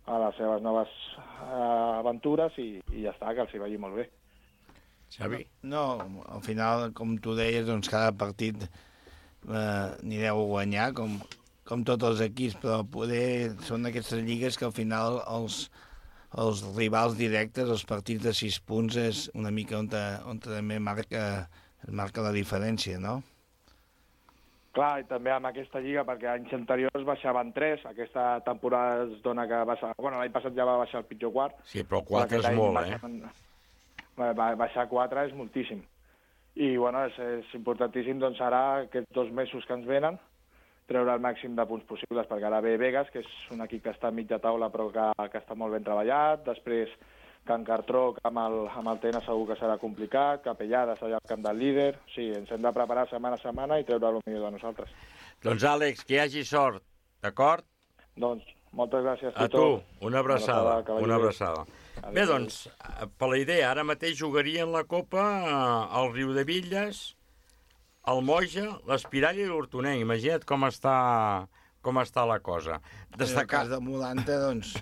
a les seves noves aventures i ja està, que els hi vagi molt bé. Xavi? No, al final, com tu deies, doncs cada partit anireu a guanyar, com tots els equips, però poder són aquestes lligues que al final els rivals directes, els partits de 6 punts, és una mica on també marca la diferència, no? Clar, i també amb aquesta lliga, perquè anys anteriors baixaven 3, aquesta temporada es dona que baixa... Bueno, l'any passat ja va baixar el pitjor quart. Sí, però 4 és molt, Baixar 4 és moltíssim. I, bueno, és importantíssim, doncs, ara, aquests 2 mesos que ens venen, treure el màxim de punts possibles, perquè ara ve Vegas, que és un equip que està a mitja taula, però que està molt ben treballat. Després, Can Cartró, amb el Tena segur que serà complicat, Capellades allà al camp del líder. Sí, ens hem de preparar setmana a setmana i treure el millor de nosaltres. Doncs, Àlex, que hi hagi sort, d'acord? Doncs, moltes gràcies a tu. Una abraçada, una abraçada. Bé, doncs, per la idea, ara mateix jugarien la Copa al Riudevilles, el Moja, l'Espirall i l'Hortonenc. Imagina't com està la cosa. En el cas de Molanta, doncs,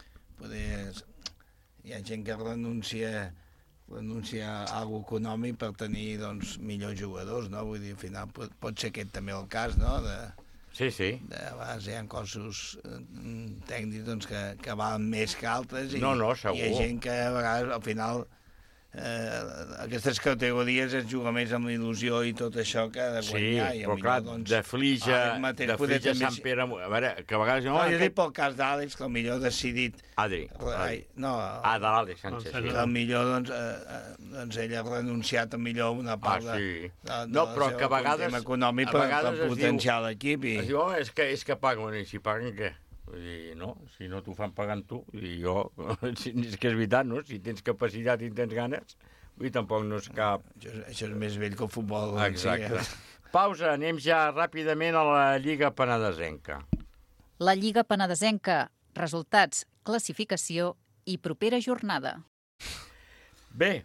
hi ha gent que renuncia a algo econòmic per tenir, doncs, millors jugadors, no? Vull dir, al final pot ser aquest també el cas, no? Sí. De vegades hi ha cossos tècnics, doncs, que valen més que altres i segur. Hi ha gent que a vegades, al final, aquestes categories es juga més amb l'il·lusió i tot això que de guanyar. Sí, però clar, doncs, de Flija, Sant Pere... A veure, que a vegades... No, jo dic pel cas d'Àlex, que potser ha decidit... Adri. No. De l'Àlex Sánchez. Que potser, doncs, ell ha renunciat a millor una part no, però que a vegades... econòmic per potenciar l'equip. Es diu, és que paguen, i si paguen què? Vull dir, no, si no t'ho fan pagant tu, i jo, és que és veritat, no? Si tens capacitat i tens ganes, vull dir, tampoc no és cap... Això és més vell que el futbol. Exacte. Pausa, anem ja ràpidament a la Lliga Penedesenca. La Lliga Penedesenca, resultats, classificació i propera jornada. Bé,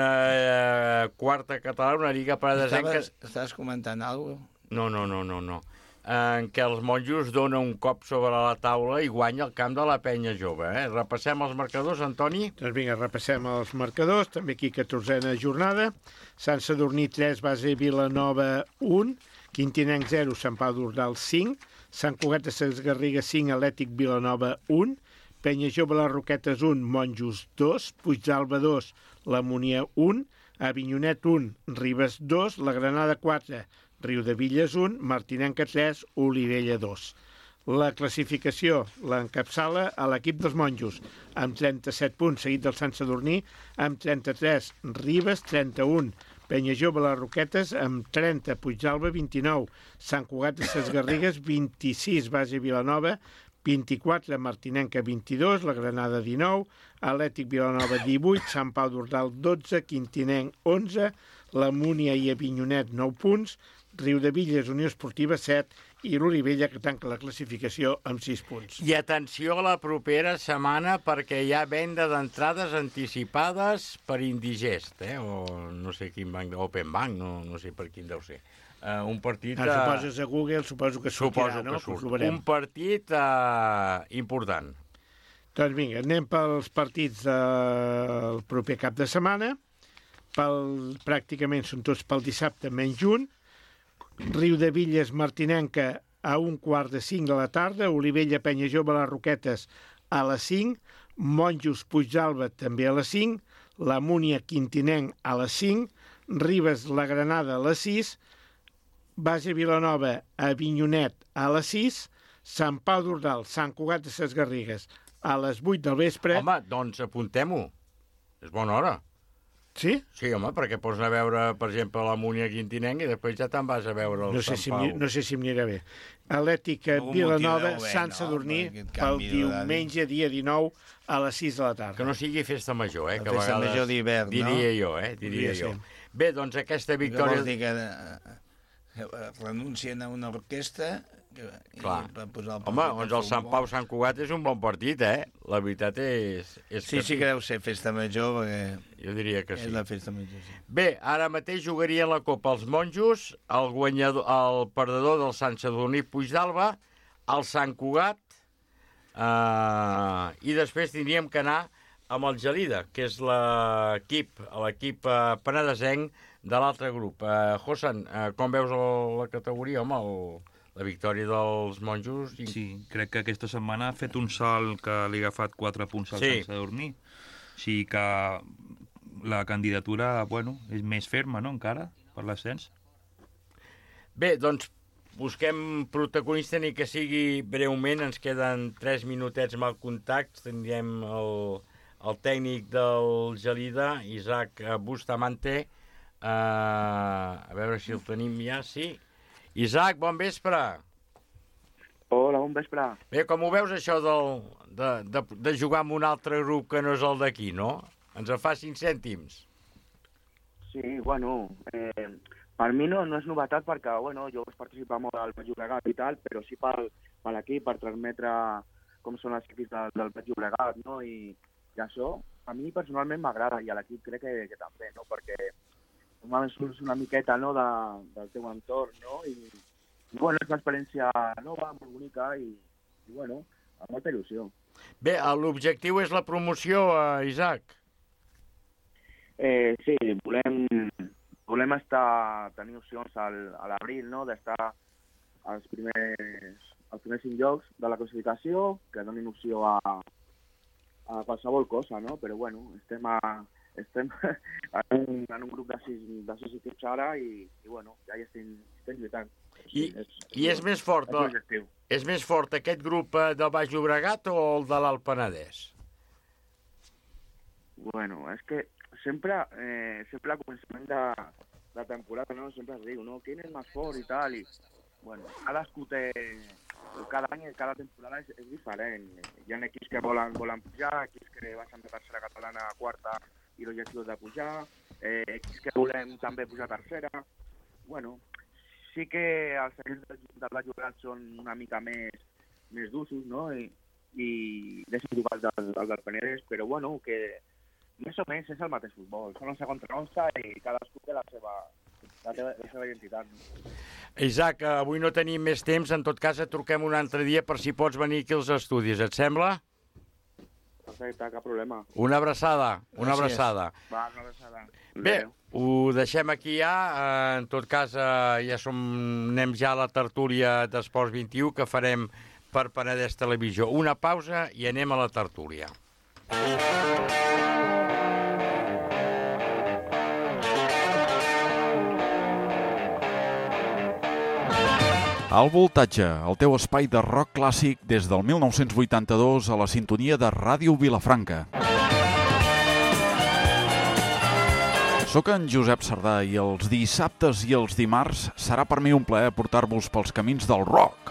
una quarta catalana, una Lliga Penedesenca... Estaves comentant alguna cosa? No. En què els monjos donen un cop sobre la taula i guanya el camp de la Penya Jove. Repassem els marcadors, Antoni? Doncs vinga, repassem els marcadors. També aquí 14a jornada. Sant Sadurní 3, base Vilanova 1, Quintinenc 0, Sant Pau d'Ordal 5, Sant Cugat de Ses Garrigues 5, Atlètic Vilanova 1, Penya Jove les Roquetes 1, Monjos 2, Puigdàlber 2, La Munia 1, Avinyonet 1, Ribes 2, La Granada 4, Riudevilles 1, Martinenca 3, Olivella 2. La classificació l'encapçala a l'equip dels monjos, amb 37 punts, seguit del Sant Sadurní, amb 33, Ribes 31, Penya Jove les Roquetes amb 30, Puigdàlber 29, Sant Cugat de Ses Garrigues 26, base Vilanova 24, Martinenca 22, La Granada 19, Atlètic Vilanova 18, Sant Pau d'Ordal 12, Quintinenc 11, La Múnia i Avinyonet 9 punts, Riudevilles, Unió Esportiva 7 i l'Olivella, que tanca la classificació amb 6 punts. I atenció a la propera setmana perquè hi ha venda d'entrades anticipades per Indigest, o no sé quin banc, Open Bank, no sé per quin deu ser. Un partit... Si poses a Google, suposo que sortirà, no? Un partit important. Doncs vinga, anem pels partits del proper cap de setmana. Pràcticament són tots pel dissabte, menys un. Riudevilles, Martinenca a 4:45 de la tarda, Olivella, Penya Jove, les Roquetes a les 5, Monjos, Puigdàlber també a les 5, La Múnia, Quintinenc a les 5, Ribes, La Granada a les 6, Base Vilanova, Avinyonet a les 6, Sant Pau d'Ordal, Sant Cugat de Ses Garrigues a les 8 del vespre. Home, doncs apuntem-ho. És bona hora. Sí? Sí, home, perquè pots anar a veure, per exemple, la Múnia Quintinenc i després ja te'n vas a veure el Sant Pau. No sé si m'anirà bé. Atlètic Vilanova, Sant Sadurní, pel diumenge, dia 19, a les 6 de la tarda. Que no sigui festa major, que a vegades... Festa major d'hivern, no? Diria jo. Bé, doncs aquesta victòria... Vols dir que renuncien a una orquestra... Clar. Home, doncs el Sant Pau Sant Cugat és un bon partit, La veritat és sí que deu ser festa major, perquè... Jo diria que sí. És la festa major, sí. Bé, ara mateix jugaria la Copa els monjos, el perdedor del Sant Sadurní Puigdàlber, el Sant Cugat, I després tindríem que anar amb el Gelida, que és l'equip penedesenc de l'altre grup. Josan, com veus la categoria? Home, la victòria dels monjos... Sí, crec que aquesta setmana ha fet un salt que li ha agafat 4 punts al Sant Sadurní. O sigui que la candidatura, bueno, és més ferma, no?, encara, per l'ascens. Bé, doncs busquem protagonista, ni que sigui breument. Ens queden 3 minutets amb el contacte. Tindrem el tècnic del Gelida, Isaac Bustamante. A veure si el tenim ja, sí. Isaac, bon vespre. Hola, bon vespre. Bé, com ho veus, això de jugar amb un altre grup que no és el d'aquí, no? Ens en fa 5 cèntims. Sí, bueno, per mi no és novetat perquè, bueno, jo vaig participar molt al Baix Llobregat i tal, però sí per l'equip, per transmetre com són els equips del Baix Llobregat, no? I això a mi personalment m'agrada i a l'equip crec que també, no? Perquè normalment surts una miqueta, no?, del teu entorn, no? I bueno, és una experiència nova, molt bonica i bueno, amb molta il·lusió. Bé, l'objectiu és la promoció, Isaac. Sí, volem tenir opcions a l'abril, no?, d'estar als primers 5 llocs de la classificació, que donin opció a qualsevol cosa, no? Però bueno, estem en un grup de 6 equips ara i bueno, ja hi estem lluitant. I és més fort aquest grup del Baix Llobregat o el de l'Alt Penedès? Bueno, és que sempre al començament de temporada, no?, sempre es diu, no?, quin és més fort i tal, i bueno, cadascú té... Cada any, cada temporada és diferent. Hi ha equips que volen pujar, equips que baixen de tercera catalana a quarta i l'objectiu és de pujar, equips que volem també pujar a tercera. Bueno, sí que els equips del Baix Llobregat són una mica més d'usos, no?, i deixen jugar el del Penedès, però bueno, que més o menys és el mateix futbol. Són 11 contra 11 i cadascú té la seva identitat. Isaac, avui no tenim més temps, en tot cas et truquem un altre dia per si pots venir aquí als estudis, et sembla? Perfecte, cap problema. Una abraçada, una abraçada. Va, una abraçada. Bé, ho deixem aquí ja, en tot cas anem ja a la tertúlia d'Esports 21 que farem per Penedès Televisió. Una pausa i anem a la tertúlia. Al Voltatge, el teu espai de rock clàssic des del 1982 a la sintonia de Ràdio Vilafranca. Soc en Josep Sardà i els dissabtes i els dimarts serà per mi un plaer portar-vos pels camins del rock.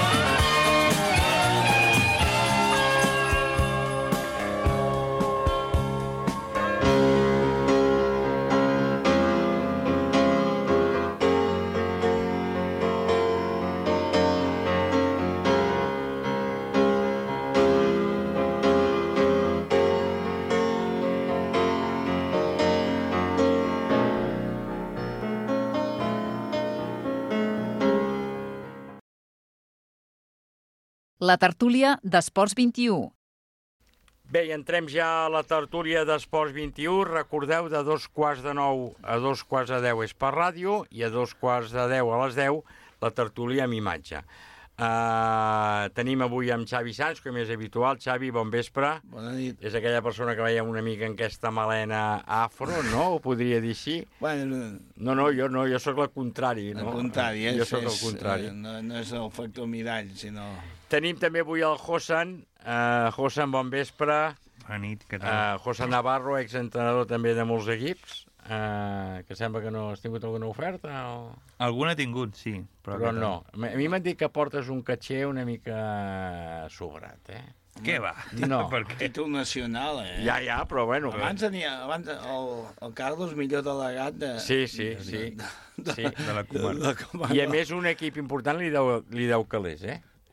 La tertúlia d'Esports 21. Bé, i entrem ja a la tertúlia d'Esports 21. Recordeu, de 8:45 a 9:45 és per ràdio i a 9:45 a les 10 la tertúlia amb imatge. Tenim avui amb Xavi Sans, com és habitual. Xavi, bon vespre. Bona nit. És aquella persona que veiem una mica en aquesta melena afro, no? Ho podria dir així? Bueno, jo sóc el contrari. El contrari, jo sóc el contrari. No és el factor mirall, sinó... Tenim també avui el Josan. Josan, bon vespre. Bona nit, què tal? Josan Navarro, exentrenador també de molts equips, que sembla que no has tingut alguna oferta. O... Alguna he tingut, sí. Però no. A mi m'han dit que portes un caché una mica sobrat, Què va? No. Títol nacional, Ja, però bueno. Abans el Carlos, millor delegat de... Sí. De la comarca. I a més un equip important li deu calés,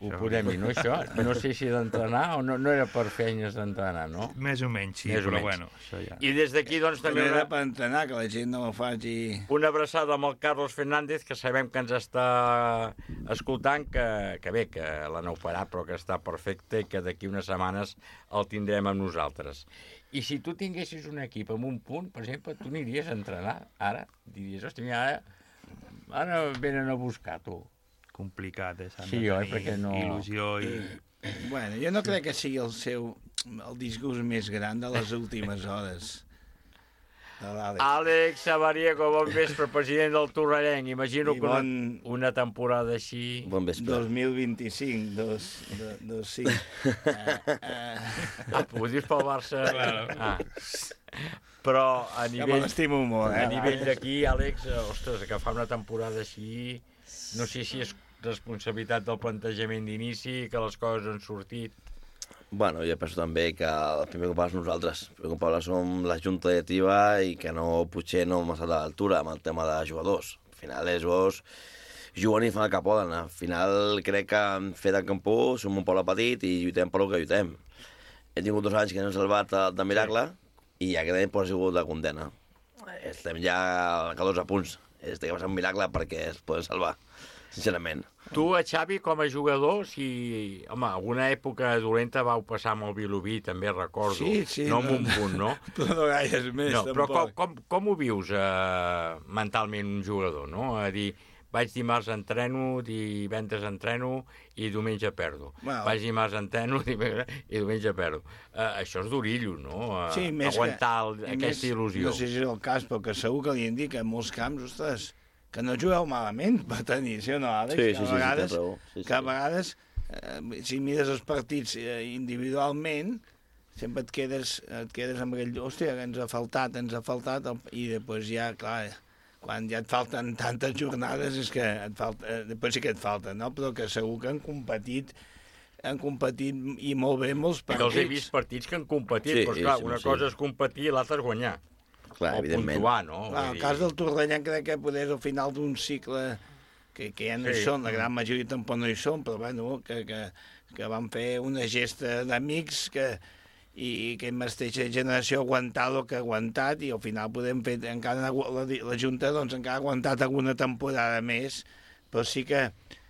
Ho podem dir, no, això? No sé si d'entrenar o no era per feines d'entrenar, no? Més o menys, sí, però bueno, això ja... I des d'aquí, doncs, també... No era per entrenar, que la gent no ho faci... Una abraçada amb el Carlos Fernández, que sabem que ens està escoltant, que bé, que la no farà, però que està perfecte i que d'aquí unes setmanes el tindrem amb nosaltres. I si tu tinguessis un equip amb un punt, per exemple, tu aniries a entrenar ara? Diries, hosti, ara venen a buscar, tu. Complicat, sí, oi, perquè no... Il·lusió i... Bueno, jo no crec que sigui el disgust més gran de les últimes hores. Àlex Sabariego, bon vespre, president del Torrellenc. Imagino que una temporada així... Bon vespre. 2025, 2-5. Ho dius pel Barça? Però a nivell... Ja me l'estimo molt, A nivell d'aquí, Àlex, ostres, que fa una temporada així... No sé si és responsabilitat del plantejament d'inici, que les coses han sortit... Bueno, jo penso també que el primer culpable és nosaltres. El primer culpable som la junta directiva i que potser no hem estat a l'altura amb el tema de jugadors. Al final els jugadors juguen i fan el que poden. Al final crec que hem fet el campó, som un poble petit i lluitem per el que lluitem. Hem tingut 2 anys que ens hem salvat de miracle i aquest any ha sigut de condena. Estem ja a 14 punts. Estem passant un miracle perquè es poden salvar, sincerament. Tu, Xavi, com a jugador, si... Home, alguna època dolenta vau passar amb el Vilobí, també recordo. Sí. No amb un punt, no? Però no gaires més, no, tampoc. Però com ho vius mentalment un jugador, no? A dir, vaig dimarts entreno, divendres entreno i diumenge perdo. Well, vaig dimarts entreno i diumenge perdo. Això és d'orillo, no? Sí, aguantar aquesta il·lusió. No sé si és el cas, però que segur que li indica en molts camps, ostres, que no jugueu malament per tenir, sí o no, Àlex? Sí, que a vegades, si mires els partits individualment, sempre et quedes amb aquell, hòstia, que ens ha faltat, i després ja, clar, quan ja et falten tantes jornades és que et falta, després sí que et falta, no? Però que segur que han competit i molt bé molts partits. Que els he vist partits que han competit, però clar, una cosa és competir i l'altra és guanyar. Clar, o puntuar, no? Clar, el cas del Torrellenc crec que poder al final d'un cicle que ja no hi són, la gran majoria tampoc no hi són, però bueno, que van fer una gesta d'amics i que en mateixa generació ha aguantat el que ha aguantat i al final podem fer, encara la Junta doncs encara ha aguantat alguna temporada més, però sí que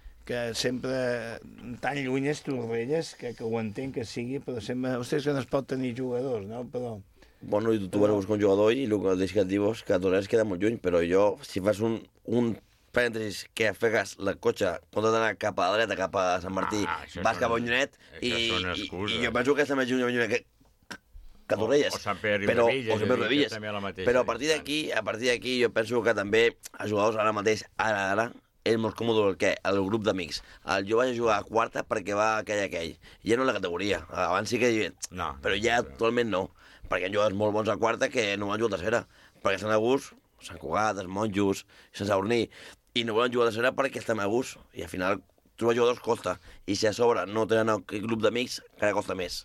sempre tan lluny és Torrelles que ho entenc que sigui, però sempre, ostres, que no es pot tenir jugadors, no? Però... Bueno, i tu vas a buscar un jugador i el que et dius que Torrelles queda molt lluny, però jo, si fas un parèntesis que fegues la cotxe quan has d'anar cap a la dreta, cap a Sant Martí, vas cap a Unyonet i jo penso que està més lluny que Torrelles. O Sant Pere i Riudevilles. Però a partir d'aquí jo penso que també els jugadors ara mateix, ara, és molt còmode el grup d'amics. Jo vaig a jugar a quarta perquè va aquell. Ja no la categoria. Abans sí que... No. Però ja actualment no. Perquè han jugat molt bons a quarta que no van jugar a tercera. Perquè estan a gust, Sant Cugat, els Monjos, Sant Sadurní, i no volen jugar a tercera perquè estan a gust. I al final trobar jugadors costa. I si a sobre no tenen el grup d'amics, encara costa més.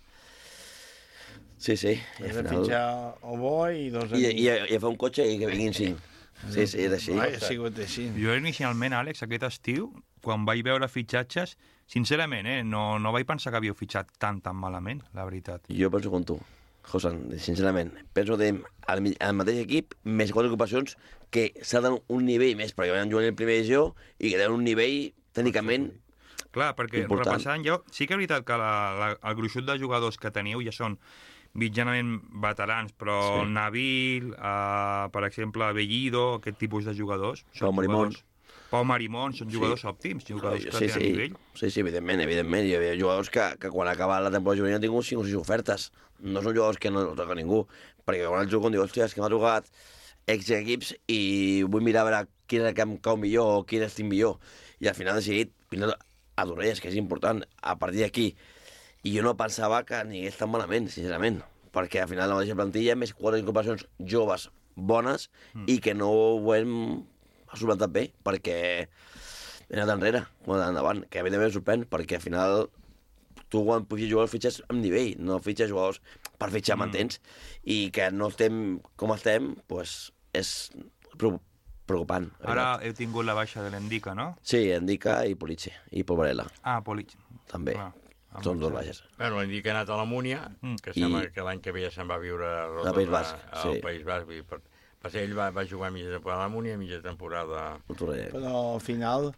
Sí. Has de fitxar el bo i 2 amics. I fer un cotxe i que vinguin 5. Sí, és així. Ha sigut així. Jo inicialment, Àlex, aquest estiu, quan vaig veure fitxatges, sincerament, no vaig pensar que havíeu fitxat tan malament, la veritat. Jo penso com tu, José, sincerament. Penso que al mateix equip, més 4 ocupacions, que s'ha de un nivell més, perquè van jugar en el primer divisió i que tenen un nivell, tècnicament, clar, perquè important. Repassant jo, sí que és veritat que el gruixut de jugadors que teniu ja són mitjanament veterans, però sí. Nabil, per exemple, Bellido, aquest tipus de jugadors. Pau Marimón, són jugadors òptims, jugadors que tenen nivell. Sí, evidentment. Hi havia jugadors que quan acaba la temporada juvenil han tingut 5 o 6 ofertes. No són jugadors que no toca ningú. Perquè quan el jugador diu, hòstia, és que m'ha trucat ex-equips i vull mirar a veure quin és el que em cau millor o quin estic millor. I al final ha decidit vindre a Torrelles, que és important, a partir d'aquí. I jo no pensava que anés tan malament, sincerament, perquè al final la mateixa plantilla més 4 incorporacions joves bones i que no ho hem solventat bé, perquè he anat enrere, quan he anat endavant, que a mi també em sorprèn, perquè al final tu quan puguis jugar fitxes amb nivell, no fitxes jugadors per fitxar, m'entens? I que no estem com estem, doncs és preocupant. Ara heu tingut la baixa de l'Endica, no? Sí, Endica i Politxe, i Polvarela. Politxe. també. Són dos baixes. Bueno, hem dit que ha anat a la Múnia, que sembla que l'any que ve ja se'n va viure al País Basc. Al País Basc. Per ser ell va jugar mitja temporada a la Múnia, mitja temporada... Però al final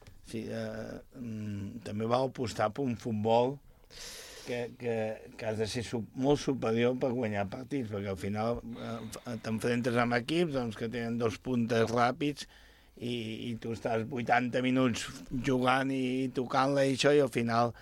també va apostar per un futbol que has de ser molt superior per guanyar partits, perquè al final t'enfrentes amb equips doncs, que tenen dos puntes ràpids i tu estàs 80 minuts jugant i tocant-la i això, i al final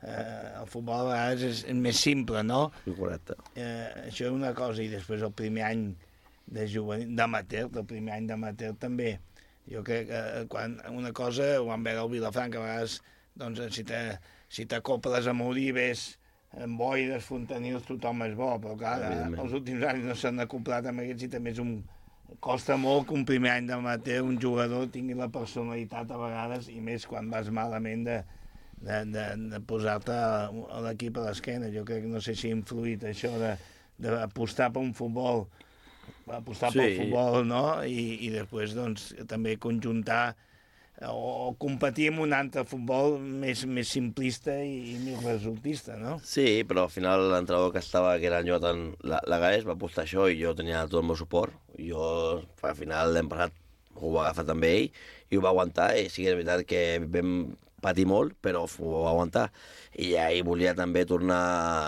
el futbol a vegades és més simple, no? Correcte. Això és una cosa, i després el primer any d'amateur, el primer any d'amateur també. Jo crec que quan una cosa, ho vam veure al Vilafranca, a vegades, doncs, si t'acoples amb Uribes, amb Boires, Fontanils, tothom és bo, però clar, els últims anys no s'han acoplat amb aquests i també costa molt que un primer any d'amateur un jugador tingui la personalitat a vegades, i més quan vas malament de posar-te a l'equip a l'esquena. Jo crec que no sé si ha influït això d'apostar per un futbol, pel futbol, no? I després doncs, també conjuntar o competir amb un altre futbol més simplista i més resultista, no? Sí, però al final l'entrenador que estava, que era el Jonathan Lagares, va apostar això i jo tenia tot el meu suport. Jo, al final, l'any passat ho va agafar també ell i ho va aguantar, i sí que és veritat que vam patir molt, però ho va aguantar. I ell volia també tornar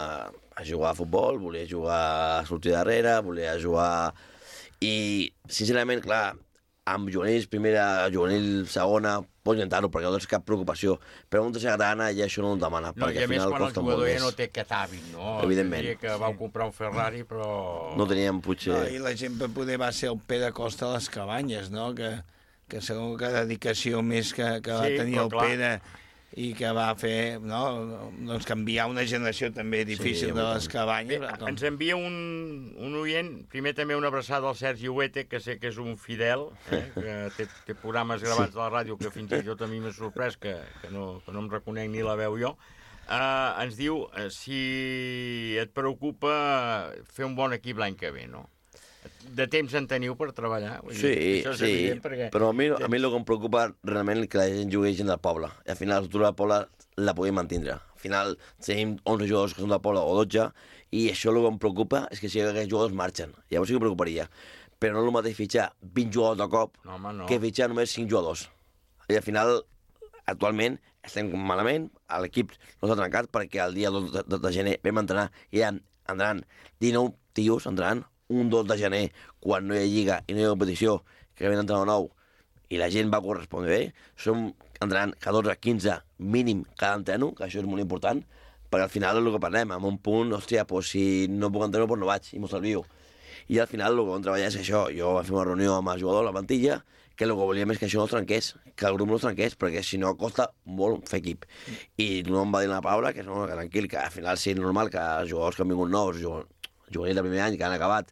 a jugar a futbol, volia jugar a sortir darrere, volia jugar... I, sincerament, clar, amb juvenils primera, juvenil segona, pots intentar-ho, perquè no tens cap preocupació. Però un tercera catalana ja això no ho demana, perquè al final costa molt més. I a més quan el jugador ja no té aquest hàbit, no? Evidentment. Que vau comprar un Ferrari, però... No teníem potser... No, i l'exemple poder va ser el Pere Costa a les Cabanyes, no? Que segur que dedicació més que va tenir el Pere i que va fer, no? Doncs canviar una generació també difícil de les Cabanyes. Bé, ens envia un oient, primer també una abraçada al Sergi Huete, que sé que és un fidel, que té programes gravats de la ràdio que fins i tot a mi m'ha sorprès, que no em reconec ni la veu jo. Ens diu si et preocupa fer un bon equip l'any que ve, no? De temps en teniu per treballar? Sí, però a mi el que em preocupa realment és que la gent jugui gent del poble. I al final la estructura del poble la podem mantindre. Al final tenim 11 jugadors que són del poble o 12, i això el que em preocupa és que si aquests jugadors marxen. Llavors sí que em preocuparia. Però no és el mateix fitxar 20 jugadors de cop que fitxar només 5 jugadors. I al final, actualment, estem malament, l'equip no s'ha trencat perquè el dia 2 de gener vam entrenar i ja entraran 19 tios, entraran un 2 de gener, quan no hi ha lliga i no hi ha competició, que vam entrar nou, i la gent va correspondre bé, entraran 14, 15 mínim cada entreno, que això és molt important, perquè al final és el que parlem, amb un punt, hòstia, doncs si no puc entrenar, doncs no vaig, i m'ho salvio. I al final el que vam treballar és això, jo vaig fer una reunió amb el jugador, la plantilla, que el que volíem és que això no es trenqués, que el grup no es trenqués, perquè si no costa molt fer equip. I no em va dir la paraula, que no, que tranquil, que al final sí és normal que els jugadors que han vingut nous, jugadors de primer any, que han acabat,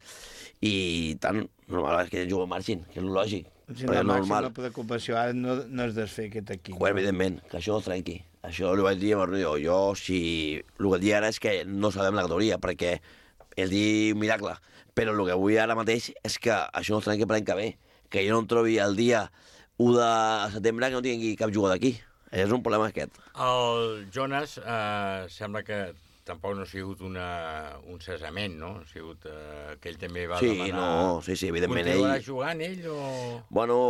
i tant, normal és que els jugadors marxin, que és lògic. La màxima preocupació ara no és desfer aquest equip. Bueno, evidentment, que això no es trenqui. Això ho vaig dir a Marró. Jo, si... El que dic ara és que no sabem la categoria, perquè és dir un miracle. Però el que vull ara mateix és que això no es trenqui per l'any que ve. Que jo no em trobi el dia 1 de setembre que no tingui cap jugador d'aquí. És un problema aquest. El Jonas sembla que tampoc no ha sigut un cessament, no? Ha sigut que ell també va demanar... Sí, evidentment. Continuarà jugant ell o...? Bueno,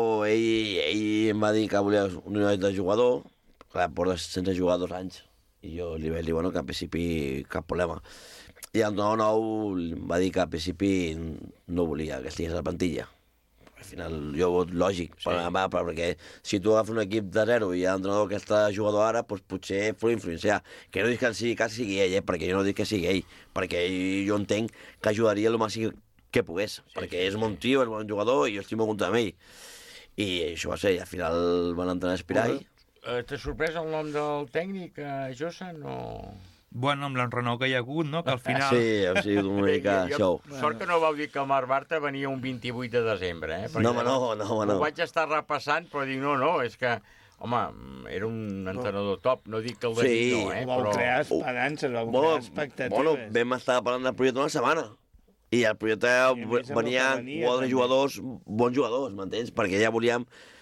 ell em va dir que volia un unitat de jugador, clar, porta sense jugar 2 anys, i jo li vaig dir, bueno, que al principi cap problema. I el nou va dir que al principi no volia que estigués a la plantilla. Al final, jo vot lògic, perquè si tu agafes un equip de 0 i hi ha un entrenador que està jugador ara, doncs potser pot influenciar. Que no dic que sigui ell, perquè jo no dic que sigui ell, perquè jo entenc que ajudaria el màxim que pogués, perquè és un bon tio, és un bon jugador i jo estic molt content amb ell. I això va ser, i al final van entrenar a Espirai. T'ha sorprès el nom del tècnic, Josan, o...? Bueno, amb l'enrenou que hi ha hagut, no? Que al final... Sí, ha sigut una mica show. Sort que no vau dir que el Marc Bartra venia un 28 de desembre, eh? No. Ho vaig estar repassant, però dic, no, és que... Home, era un entrenador top, no dic que el de no, eh? Vau crear esperances, vau crear expectatives. Bueno, vam estar parlant del projecte una setmana. I el projecte venien 4 jugadors, bons jugadors, m'entens? Perquè ja volíem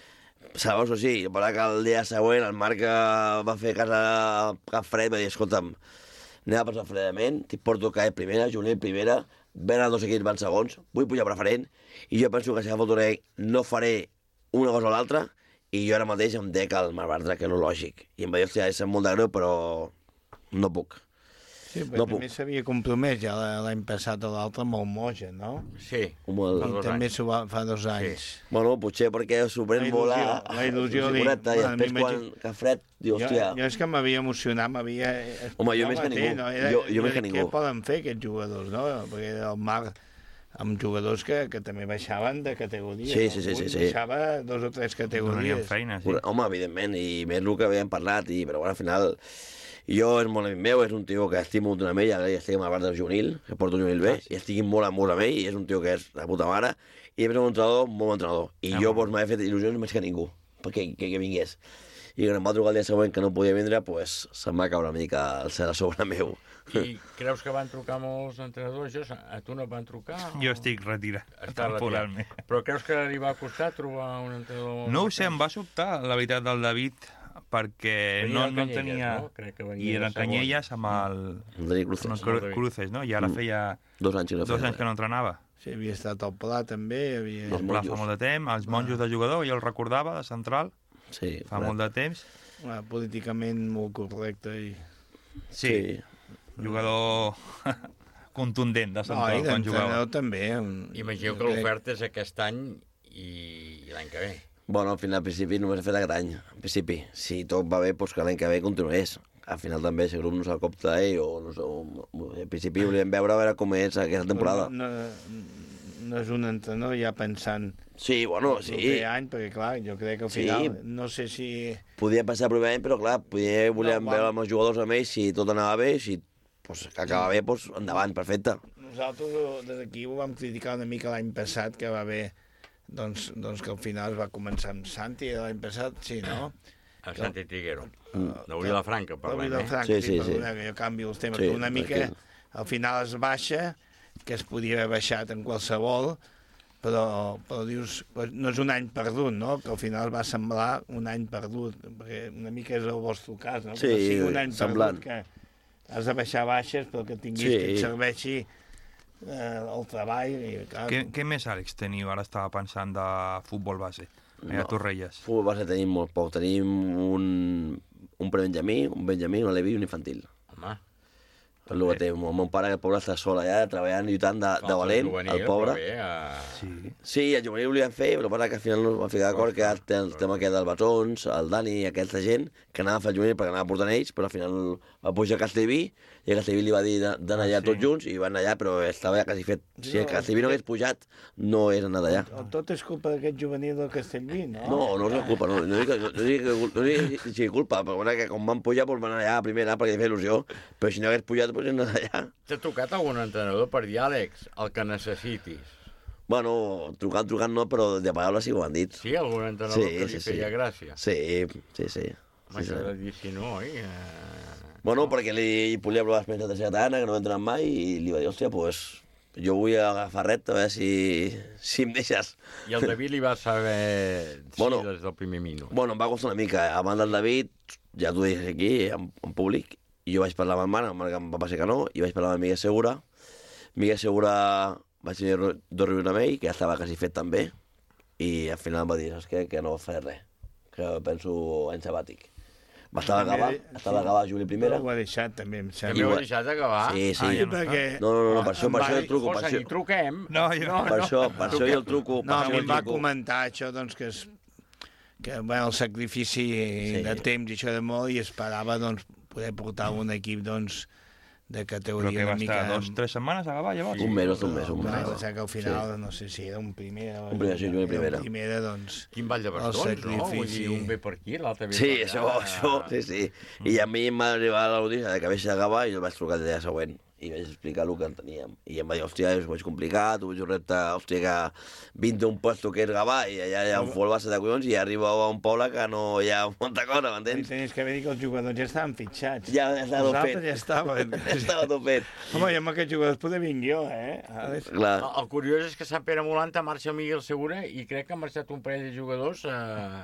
Segons o sí, però que el dia següent el Marc va fer casa cap fred, va dir, escolta'm, anem a passar fredament, t'hi porto CAE primera, juvenil primera, ven els 2 equips van segons, vull pujar preferent, i jo penso que si agafo el torneig no faré una cosa o l'altra, i jo ara mateix em dec al Marc Bartra, que no és lògic. I em va dir, hòstia, és molt de greu, però no puc. Sí, però també s'havia compromès ja l'any passat a l'altre amb el Moja, no? Sí, I també s'ho va fa 2 anys. Bueno, potser perquè s'ho pren molt la il·lusió. I després quan que fred, diu, hòstia... Jo és que m'havia emocionat, m'havia... Home, jo més que ningú. Jo més que ningú. Què poden fer aquests jugadors, no? Perquè el Marc amb jugadors que també baixaven de categoria. Sí. Baixava 2 o 3 categories. Feina, sí. Home, evidentment, i més el que havíem parlat, però bueno, al final... Jo és molt amic meu, és un tio que estimo molt amb ell, ara estic amb el Barça juvenil, que porto un juvenil bé, i estic molt amb ell, i és un tio que és de puta mare, i és un entrenador, molt bon entrenador. I jo m'he fet il·lusions més que ningú, perquè que vingués. I quan em va trucar el dia següent que no podia vindre, doncs se'm va caure una mica el cel a sobre meu. I creus que van trucar molts entrenadors? A tu no et van trucar? Jo estic retirat, temporalment. Però creus que li va costar trobar un entrenador? No ho sé, em va sobtar, la veritat, del David, perquè no tenia... I era Canyelles amb el Cruces, no? I ara feia 2 anys que no entrenava. Sí, havia estat al Pla també. El Pla fa molt de temps, els monjos de jugador, jo el recordava, de central, fa molt de temps. Políticament molt correcte. Sí, jugador contundent de central quan jugava. També. Imagino que l'oferta és aquest any i l'any que ve. Bueno, al final, al principi, només he fet aquest any. En principi, si tot va bé, doncs que l'any que ve continués. Al final també, si el grup no se'l copta ell, o no sé, al principi volíem veure com és aquesta temporada. No és un entrenador ja pensant... Sí, bueno, sí. El any, perquè clar, jo crec que al final, no sé si... Podia passar el primer any, però clar, volíem veure amb els jugadors amb ells, si tot anava bé, si que acaba bé, doncs endavant, perfecte. Nosaltres des d'aquí ho vam criticar una mica l'any passat, que va haver... Doncs que al final es va començar amb Santi l'any passat, sí, no? El Santi Triguero, de Vilafranca, parlem, Sí, perdona, que jo canvio els temes, una mica al final es baixa, que es podia haver baixat en qualsevol, però dius, no és un any perdut, no? Que al final va semblar un any perdut, perquè una mica és el vostre cas, no? Que no sigui un any perdut, que has de baixar baixes, però que tinguis que et serveixi el treball. Què més, Àlex, teniu? Ara estava pensant de futbol base, a Torrelles. Futbol base tenim molt poc. Tenim un prebenjamí, un benjamí, un aleví i un infantil. Home. El que té, el meu pare, que el pobre està sol allà, treballant, lluitant de valent, el pobre. Sí, el juvenil ho volien fer, però que al final no es va ficar d'acord, que el tema aquest dels batons, el Dani i aquesta gent, que anava a fer el juvenil perquè anava portant ells, però al final va pujar a Castellví, i a Castellví li va dir d'anar allà tots junts, i van allà, però estava ja quasi fet. Si a Castellví no hagués pujat, no hagués anat allà. Tot és culpa d'aquest juvenil del Castellví, no? No és culpa, no dic que sigui culpa, però que com van pujar, van anar allà a primera, perquè feia il·lusió, però si no hagués pujat, doncs anar allà. T'ha trucat algun entrenador per dir, Àlex, el que necessitis? Bueno, trucant no, però de paraules sí que ho han dit. Sí, algun entrenador que li feia gràcia? Sí. Home, això de dir si no, Bueno, perquè li volia provar els de tercera tana, que no entren mai, i li va dir, hòstia, doncs jo vull agafar ret, a veure si em deixes. I el David li va saber des del primer minut? Bueno, em va costar una mica. Abans del David, ja t'ho dic aquí, en públic, i jo vaig parlar amb el Marc em va passar que no, i vaig parlar amb Miguel Segura. Miguel Segura vaig tenir 2 reunions amb ell, que ja estava quasi fet també, i al final em va dir, saps què, que no faré res, que penso any sabàtic. Estava a acabar a juvenil primera. Ho ha deixat, també, em sembla. També ho ha deixat acabar? Sí. Perquè... No, per això jo el truco. Ni truquem. Per això jo el truco. No, a mi em va comentar això, doncs, que el sacrifici de temps i això de molt, i esperava, doncs, poder portar un equip, doncs, de categoria una mica... Però que va estar 2 o 3 setmanes a acabar, llavors? Un mes. Va que al final, no sé si era un primer... Un primer, sí, una primera. Primera, doncs... Quin ball de bastons, no? Vull dir, un ve per aquí, l'altre ve per allà. Sí, això. I a mi em va arribar la notícia de que vaig acabar i jo el vaig trucar el dia següent. I vaig explicar el que teníem. I em va dir, hòstia, és molt complicat, ho veig un repte, hòstia, que vindre un puesto que és Gavà, i allà hi ha un futbol base de collons, i arriba a un poble que no hi ha molta cosa, m'entens? Tenies que haver dit que els jugadors ja estaven fitxats. Ja estava tot fet. Ja estaven. Estava tot fet. Home, jo amb aquests jugadors poder vinc jo, Clar. El curiós és que Sant Pere Molanta marxa Miguel Segura, i crec que han marxat un parell de jugadors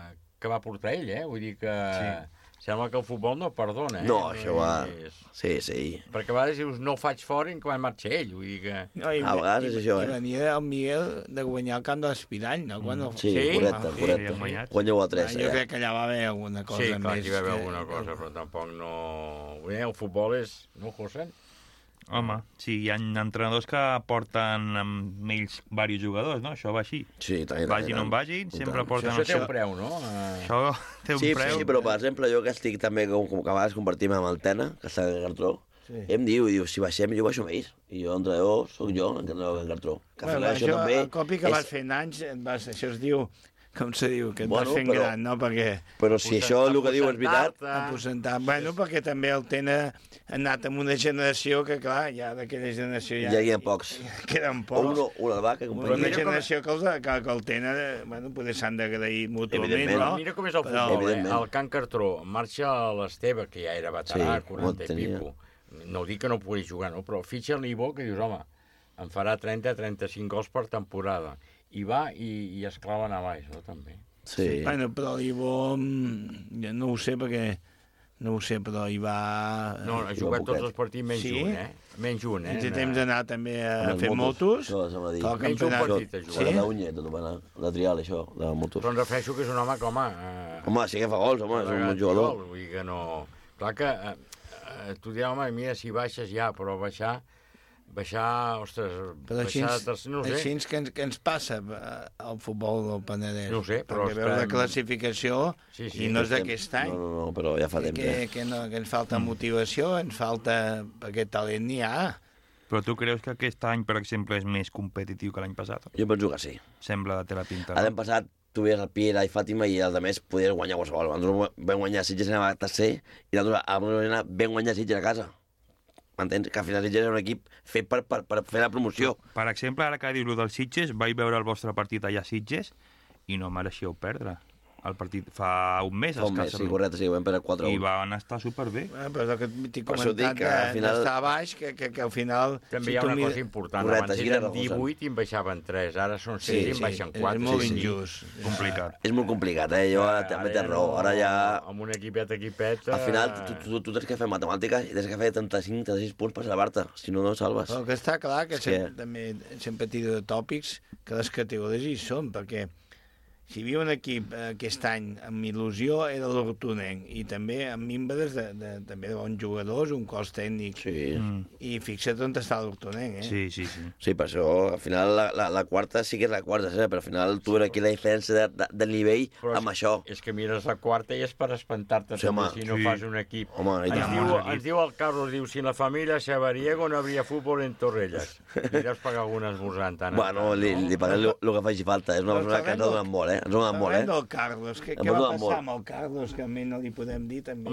que va portar ell, Vull dir que... Sembla que el futbol no perdona, No, això va... Sí. Perquè a vegades dius, no ho faig fora i quan marxa ell, vull dir que... A vegades és això, I venia el Miguel de guanyar el camp de l'Espirall, no? Sí, correcte. Guanya 1-3. Jo crec que allà va haver alguna cosa més. Sí, clar, hi va haver alguna cosa, però tampoc no... El futbol és... No, José? Home, sí, hi ha entrenadors que porten amb ells diversos jugadors, no? Això va així. Sí, tant. Vagin on vagin, sempre porten... Això té un preu, no? Això té un preu. Sí, però per exemple, jo que estic també, com que a vegades compartim amb el Tena, que està a Cartró, em diu, si baixem, jo baixo amb ells. I jo, entrenador, soc jo, l'entrenador de Cartró. Això també... El copi que vas fent anys, això es diu... Com se diu? Que et vas fent gran, no? Perquè... Però si això el que diu és veritat... Bueno, perquè també el Tena ha anat amb una generació que, clar, ja d'aquella generació ja... Ja hi ha pocs. Queden pocs. Un al BAC, que Però una generació que el Tena, bueno, potser s'han d'agrair mútuament, no? Mira com és el futbol, El Can Cartró marxa a l'Esteve, que ja era veterà, 40 i pico. No dic que no pugui jugar, no? Però fitxa el Nibó, que dius, home, em farà 30-35 gols per temporada. I va i es claven a baix, no, també. Sí. Bueno, però l'Ivo, no ho sé, perquè... No ho sé, però hi va... No, ha jugat tots els partits menys un, Menys un, Té temps d'anar també a fer motos. Això, s'ha de dir. Menys un partit a jugar. Sí? La tot va anar, la trial, això, de motos. Però em refereixo que és un home que, home... Home, sí que fa gols, home, és un bon jugador. Vull dir que no... Clar que tu diràs, home, mira, si baixes ja, però baixar, ostres, no sé. Així que ens passa al futbol del Penedès. No ho sé, però... Perquè veus la classificació i no és d'aquest any. No, però ja fa temps. Que ens falta motivació, ens falta... Perquè talent n'hi ha. Però tu creus que aquest any, per exemple, és més competitiu que l'any passat? Jo penso que sí. Sembla de tela pinta. L'any passat tu veies el Piera i Fàtima i els altres podies guanyar qualsevol. Nosaltres vam guanyar Sitges, anava a tercer, i nosaltres vam guanyar Sitges a casa. M'entens? Que al final Sitges era un equip fet per fer la promoció. Per exemple, ara que dius el del Sitges, vaig veure el vostre partit allà a Sitges i no mereixíeu perdre. El partit fa un mes. Fa un mes, sí, correcte, sí, ho vam perdre 4-1. I van estar superbé. Però és el que t'he comentat, d'estar a baix, que al final... També hi ha una cosa important. Abans eren 18 i en baixaven 3, ara són 6 i en baixen 4. És molt injust. Complicat. És molt complicat, Jo també tens raó. Ara ja... Amb un equipet... Al final, tu tens que fer matemàtiques i tens que fer 35-36 punts per salvar-te, si no, no salves. El que està clar, que també sempre tiro de tòpics, que les categories hi són, perquè si hi havia un equip aquest any amb il·lusió era l'Hortonenc i també amb mímberes també de bons jugadors, un cos tècnic. Sí. I fixa't on està l'Hortonenc, Sí. Sí, per això, al final, la quarta sí que és la quarta, però al final tu veus aquí la diferència de nivell amb això. És que mires la quarta i és per espantar-te si no fas un equip. Ens diu el Carlos, si en la família Xavariego no habría fútbol en Torrelles. Li deus pagar algun esmorzant. Bueno, li paguem el que faci falta. És una persona que ens ha donat molt, Ens ha donat molt, Parlem del Carlos. Què va passar amb el Carlos, que a mi no li podem dir, també?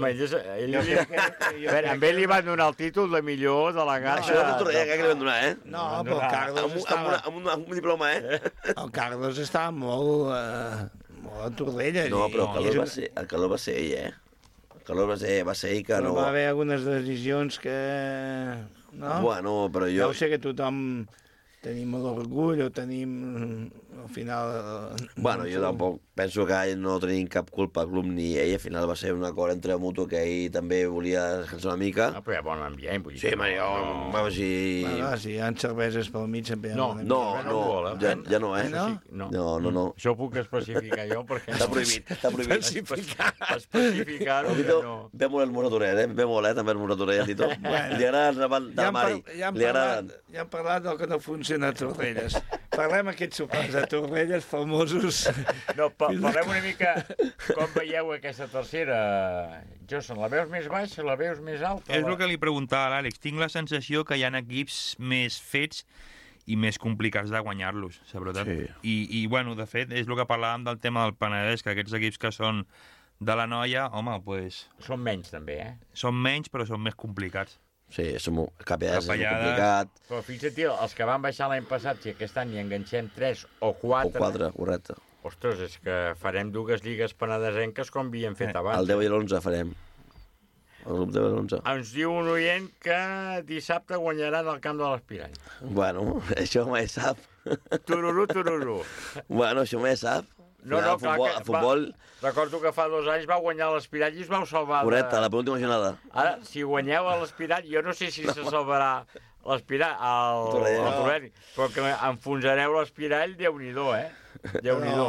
Home, amb ell li van donar el títol de millor delegat. Això de Torrella, que li van donar, No, però el Carlos estava... Amb un diploma, El Carlos estava molt a Torrella. No, però el Carlos va ser ell, El Carlos va ser ell que no... Va haver algunes decisions que... No? Bueno, però jo... Ja ho sé que tothom... Tenim l'orgull o tenim, al final... Bueno, jo tampoc penso que ell no tenim cap culpa, el club ni ell. Al final va ser un acord entre mutu que ell també volia descansar una mica. No, però hi ha bon ambient. Sí, jo... Bueno, si hi ha cerveses pel mig sempre hi ha bon ambient. Ja no, No. Això ho puc especificar jo perquè... Està prohibit. Especificar-ho que no. Ve molt el Moratorer, Ve molt, també el Moratorer, el Tito. Li agrada el rapat de Mari. Ja hem parlat del que no funciona a Torrelles. Parlem aquests sopars a Torrelles famosos. No, parlem una mica com veieu aquesta tercera. Johnson, la veus més baixa, la veus més alta? És el que li preguntava a l'Àlex. Tinc la sensació que hi ha equips més fets i més complicats de guanyar-los, sobretot. Sí. I, bueno, de fet, és el que parlàvem del tema del Penedès, que aquests equips que són de la noia, home, doncs... Són menys, també, Són menys, però són més complicats. Sí, Capellades és complicat. Però fixa't, els que van baixar l'any passat, si aquest any hi enganxem 3 o 4... O 4, correcte. Ostres, és que farem 2 lligues penedesenques com havíem fet abans. El 10 i l'11 farem. El grup 10 i l'11. Ens diu un oient que dissabte guanyaran el camp de l'Espirall. Bueno, això mai sap. Tururú. Bueno, això mai sap. El futbol... Recordo que fa 2 anys va guanyar l'Espirall i es vau salvar... Correcte, la penúltima jornada. Ara, si guanyeu a l'Espirall, jo no sé si se salvarà l'Espirall, el Torrent, però que enfonsareu l'Espirall, Déu-n'hi-do, Déu-n'hi-do.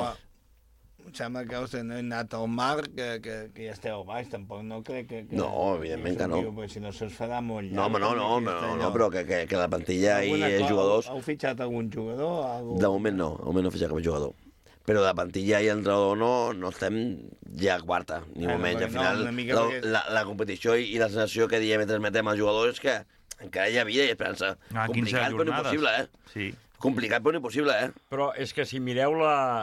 Em sembla que us heu anat al mar, que ja esteu baix, tampoc no crec que... No, evidentment que no. Perquè si no se'ls farà molt llarg. No, però que la plantilla hi és jugadors... Heu fitxat algun jugador? De moment no he fitxat cap jugador. Però de la plantilla i l'entrenador no estem ja a quarta, ni molt menys. Al final, la competició i la sensació que diem i transmetem als jugadors és que encara hi ha vida i esperança. Complicat però impossible, Sí. Complicat però impossible, Però és que si mireu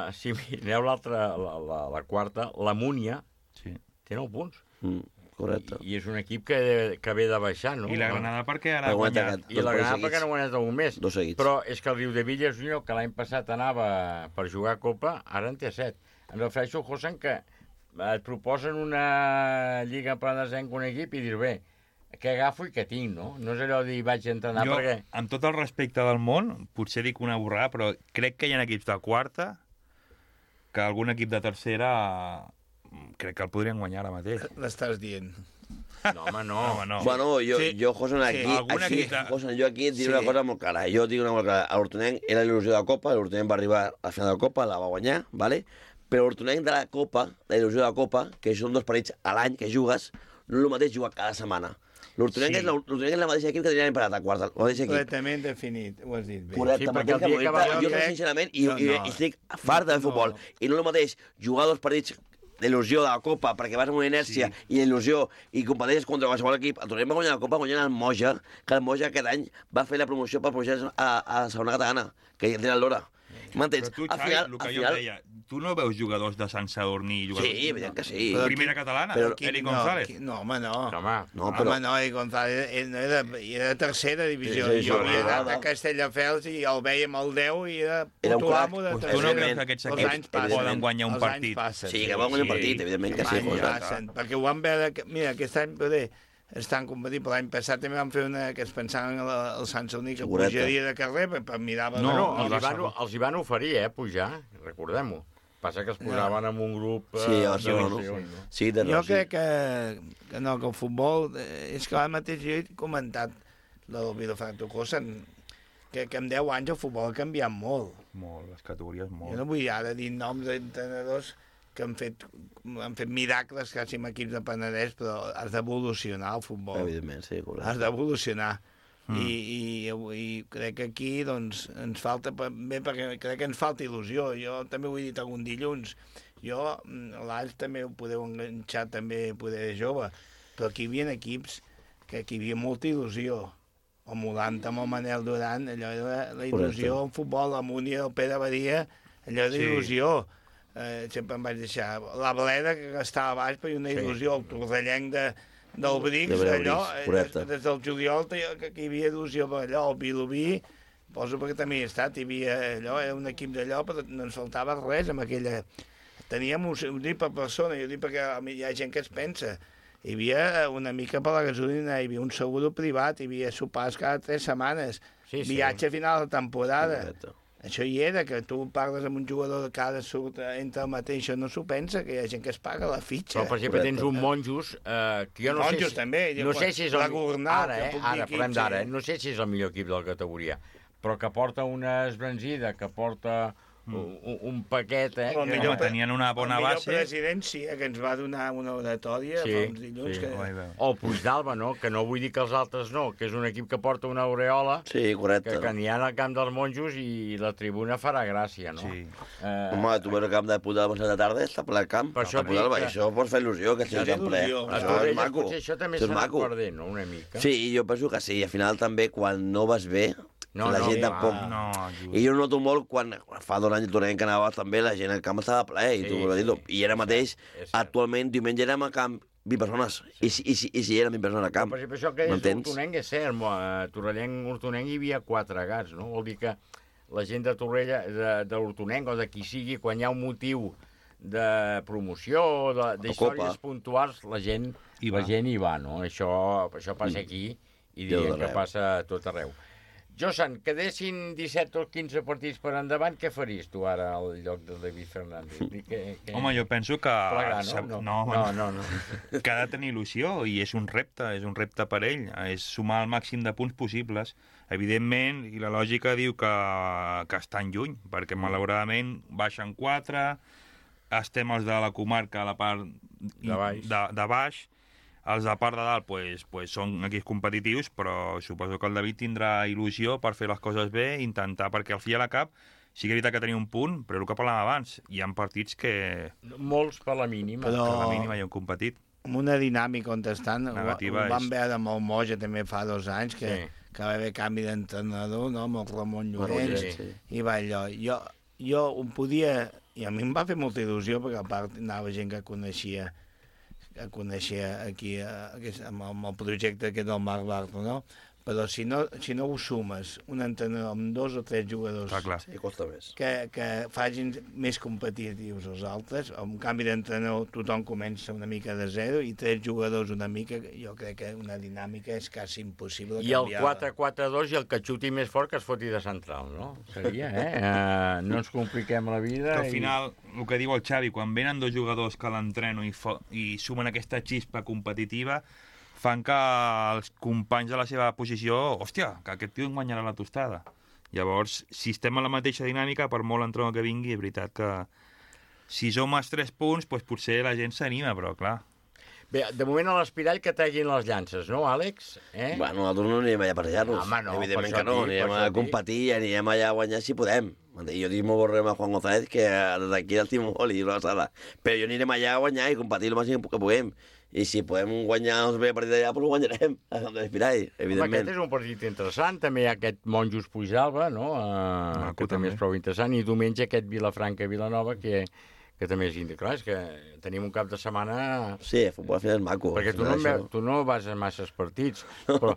l'altra, la quarta, la Múnia, té 9 punts. Correcte. I és un equip que ve de baixar, no? I la Granada perquè ara ha guanyat. I la Granada perquè no ha guanyat algun més. 2 seguits. Però és que el Riudevilla és un lloc que l'any passat anava per jugar a Copa, ara en té 7. Em refereixo, Josan, que et proposen una lliga planesenca, un equip, i dir, bé, què agafo i què tinc, no? No és allò de dir vaig entrenar perquè... Jo, amb tot el respecte del món, potser dic una borrada, però crec que hi ha equips de quarta que algun equip de tercera... crec que el podrien guanyar ara mateix. L'estàs dient. No, home, no. Bueno, jo, Josan, jo aquí et diré una cosa molt clara. Jo et dic una cosa clara. L'Hortonenc era l'il·lusió de la Copa, l'Hortonenc va arribar a la final de la Copa, la va guanyar, ¿vale? Però l'Hortonenc de la Copa, la il·lusió de la Copa, que són 2 partits a l'any que jugues, no és el mateix jugar cada setmana. L'Hortonenc és la mateixa equip que tenia l'any passat a quarta. Completament definit, ho has dit bé. Correcte, jo sincerament, i estic fart de futbol. I no és el mateix jugar 2 partits d'il·lusió de la Copa, perquè vas amb una inèrcia i il·lusió, i competeixes contra qualsevol equip. El Torrent va guanyar la Copa guanyant el Moja, que el Moja aquest any va fer la promoció per pujar a segona catalana, que ja tenen l'hora. M'entens? Però tu, Xavi, el que jo et deia, tu no veus jugadors de Sant Sadurní? Sí, evident que sí. Primera catalana, Eric González. No, home, no. Home, no, Eric González era de tercera divisió. Jo havia anat a Castelldefels i el vèiem al 10 i era puto amo de tercera. Tu no creus que aquests equips poden guanyar un partit? Sí, que poden guanyar un partit, evidentment que sí. Perquè ho van veure... Mira, aquest any estan competint. L'any passat també van fer una que es pensaven el Sant Sadurní que pujaria de carrer per mirar... No, els hi van oferir, pujar, recordem-ho. Passa que es posaven en un grup... Sí, jo crec que no, que el futbol... És que ara mateix jo he comentat del Vilafranca Cosen, que en 10 anys el futbol ha canviat molt. Molt, les categories molt. Jo no vull ara dir noms d'entrenadors que han fet miracles quasi amb equips de Penedès, però has d'evolucionar el futbol. Evidentment, sí, correcte. Has d'evolucionar. I crec que aquí doncs, ens falta, bé, perquè crec que ens falta il·lusió. Jo també ho he dit algun dilluns. Jo, l'Alls també ho podeu enganxar també poder jove, però aquí hi havia equips que aquí hi havia molta il·lusió. El Molant amb el Manel Duran, allò era la il·lusió en futbol, la Múnia, el Pere Badia, allò era il·lusió. Sempre em vaig deixar la Bleda, que estava baix per una il·lusió, el Torrellenc del Brix, allò, des del juliol que hi havia il·lusió per allò, el Vilobí, poso perquè també hi he estat, hi havia allò, era un equip d'allò, però no ens faltava res amb aquella... Teníem, ho dic per persona, jo dic perquè hi ha gent que es pensa, hi havia una mica per la gasolina, hi havia un seguro privat, hi havia sopars cada 3 setmanes, viatge a final de temporada. Això hi era, que tu parles amb un jugador que ara surt entre el mateix, això no s'ho pensa, que hi ha gent que es paga la fitxa. Però, per exemple, tens un Monjos, que jo no sé si... també. No sé si és el... Ara, parlem d'ara, no sé si és el millor equip de la categoria, però que porta una esbranzida, que porta un paquet, que tenien una bona base. El millor president, sí, que ens va donar una oratòria fa uns dilluns. O Puigdalba, no? Que no vull dir que els altres no, que és un equip que porta una aureola, que n'hi ha al camp dels Monjos i la tribuna farà gràcia, no? Home, tu veus el camp de Puigdalba a la tarda, està ple el camp, i això pots fer il·lusió, que sigui camp ple. Això és maco. Això també s'ha anat perdent, no?, una mica. Sí, jo penso que sí, al final també quan no vas bé, la gent tampoc... I jo noto molt quan fa 2 anys el Torrent que anava també, la gent al camp estava ple, i era mateix, actualment diumenge érem al camp 20 persones, i si érem 20 persones al camp. Per exemple, això que és Hortonenc és cert, a Torrellenc-Hortonenc hi havia 4 gats, no? Vol dir que la gent de Torrella, de l'Hortonenc o de qui sigui, quan hi ha un motiu de promoció, d'històries puntuals, la gent hi va, no? Això passa aquí i diríem que passa a tot arreu. Josan, quedessin 17 o 15 partits per endavant, què faries tu ara al lloc de David Fernández? Home, jo penso que... Plegar, no? Que ha de tenir il·lusió i és un repte per ell, és sumar el màxim de punts possibles. Evidentment, i la lògica diu que estan lluny, perquè malauradament baixen 4, estem els de la comarca a la part de baix, els de part de dalt pues són equips competitius, però suposo que el David tindrà il·lusió per fer les coses bé, intentar, perquè al fi i a la cap sí que és veritat que tenia un punt, però el que parlàvem abans, hi ha partits que... Molts per la mínima. Però... Per la mínima hi ha un competit. Amb una dinàmica on estan, ho vam veure amb el Moja també fa 2 anys, que va haver canvi d'entrenador, no?, amb el Ramon Llorenç, i va allò. Jo ho podia... I a mi em va fer molta il·lusió, perquè a part anava gent que coneixia aquí amb el projecte aquest del Marc Bartra, no? Però si no ho sumes, un entrenador amb 2 o 3 jugadors costa més. Que facin més competitius els altres, amb un canvi d'entrenador tothom comença una mica de zero i 3 jugadors una mica, jo crec que una dinàmica és quasi impossible I el 4-4-2 i el que xuti més fort que es foti de central, no? Seria, no ens compliquem la vida. Que al final, el que diu el Xavi, quan venen 2 jugadors que l'entreno i sumen aquesta xispa competitiva, fan que els companys de la seva posició, hòstia, que aquest tio en guanyarà la tostada. Llavors, si estem en la mateixa dinàmica, per molt entrenador que vingui, és veritat que si som als 3 punts, doncs potser la gent s'anima, però clar. Bé, de moment a l'Espirall que tallin les llances, no, Àlex? Bueno, nosaltres no anirem allà a passejar-nos. Home, no, evidentment que no, anirem a competir, anirem allà a guanyar si podem. Jo dic molt bon a Juan González, que d'aquí el tinc molt i la sala. Però jo anirem allà a guanyar i competir el màxim que puguem. I si podem guanyar el primer partit d'allà, doncs ho guanyarem, a l'Espirall, evidentment. Aquest és un partit interessant, també hi ha aquest Monjos Pujalba, no? Que també és prou interessant, i diumenge aquest Vilafranca-Vilanova, que també és clar, és que tenim un cap de setmana... Sí, el futbol al final és maco. Perquè tu no vas a masses partits, però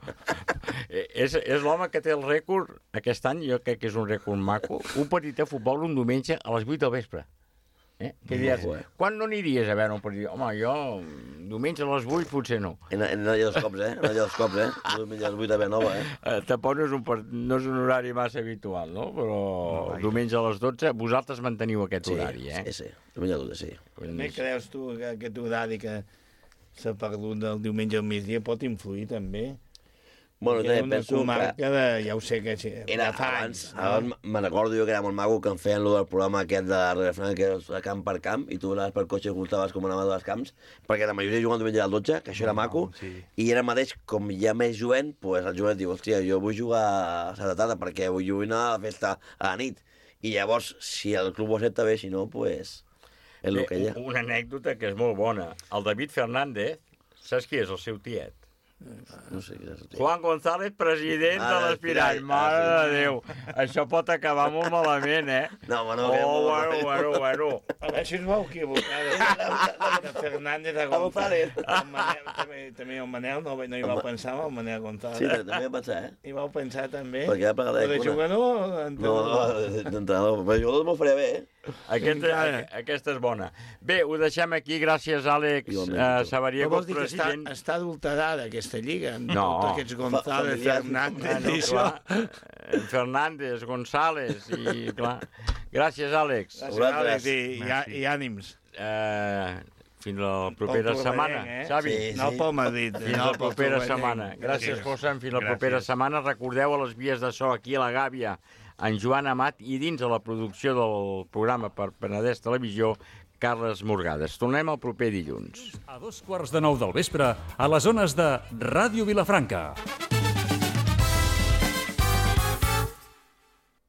és l'home que té el rècord aquest any, jo crec que és un rècord maco, un partit de futbol un diumenge a les 8 del vespre. Què diries? Quan no aniries a veure un partit? Home, jo diumenge a les 8 potser no. En allà dels cops, Diumenge a les 8 a Benova, Tampoc no és un horari massa habitual, no? Però diumenge a les 12, vosaltres manteniu aquest horari, Sí, diumenge a les 12, sí. També creus tu que aquest horari que s'ha perdut del diumenge al migdia pot influir també? Bueno, també penso que... Ja ho sé que era abans me'n recordo jo que era molt maco que em feien del programa aquest de Refrán, que era camp per camp, i tu anaves per cotxe i escoltaves com anaven dels camps, perquè la majoria juguen diumenge al 12, que això era maco, i era mateix, com hi ha més jovent, doncs el jovent diu, hòstia, jo vull jugar a la tarda perquè vull anar a la festa a la nit. I llavors, si el club ho accepta bé, si no, doncs és el que hi ha. Una anècdota que és molt bona. El David Fernández, saps qui és el seu tiet? No sé què és. Juan González, president de l'Espirall. Mare de Déu. Això pot acabar molt malament, No, bueno. Bueno. Això es vau equivocar de Fernández a González. També el Manel, no hi vau pensar amb el Manel González. Sí, també hi vau pensar, Hi vau pensar també. Perquè va plegar de jugador? No, d'entrenador. Però jugador m'ho faria bé, Aquesta és bona. Bé, ho deixem aquí. Gràcies, Àlex Sabariego, president. Està adulterada aquesta lliga, amb tots aquests González, Fernández, Fernández, González, i clar. Gràcies, Àlex. Gràcies, Àlex, i ànims. Fins la propera setmana, Xavi. No pel Madrid. Fins la propera setmana. Gràcies, José. Fins la propera setmana. Recordeu a les vies de so aquí a la Gàbia, en Joan Amat, i dins de la producció del programa per Penedès Televisió, Carles Morgades. Tornem el proper dilluns. A 2:15 del vespre, a les zones de Ràdio Vilafranca.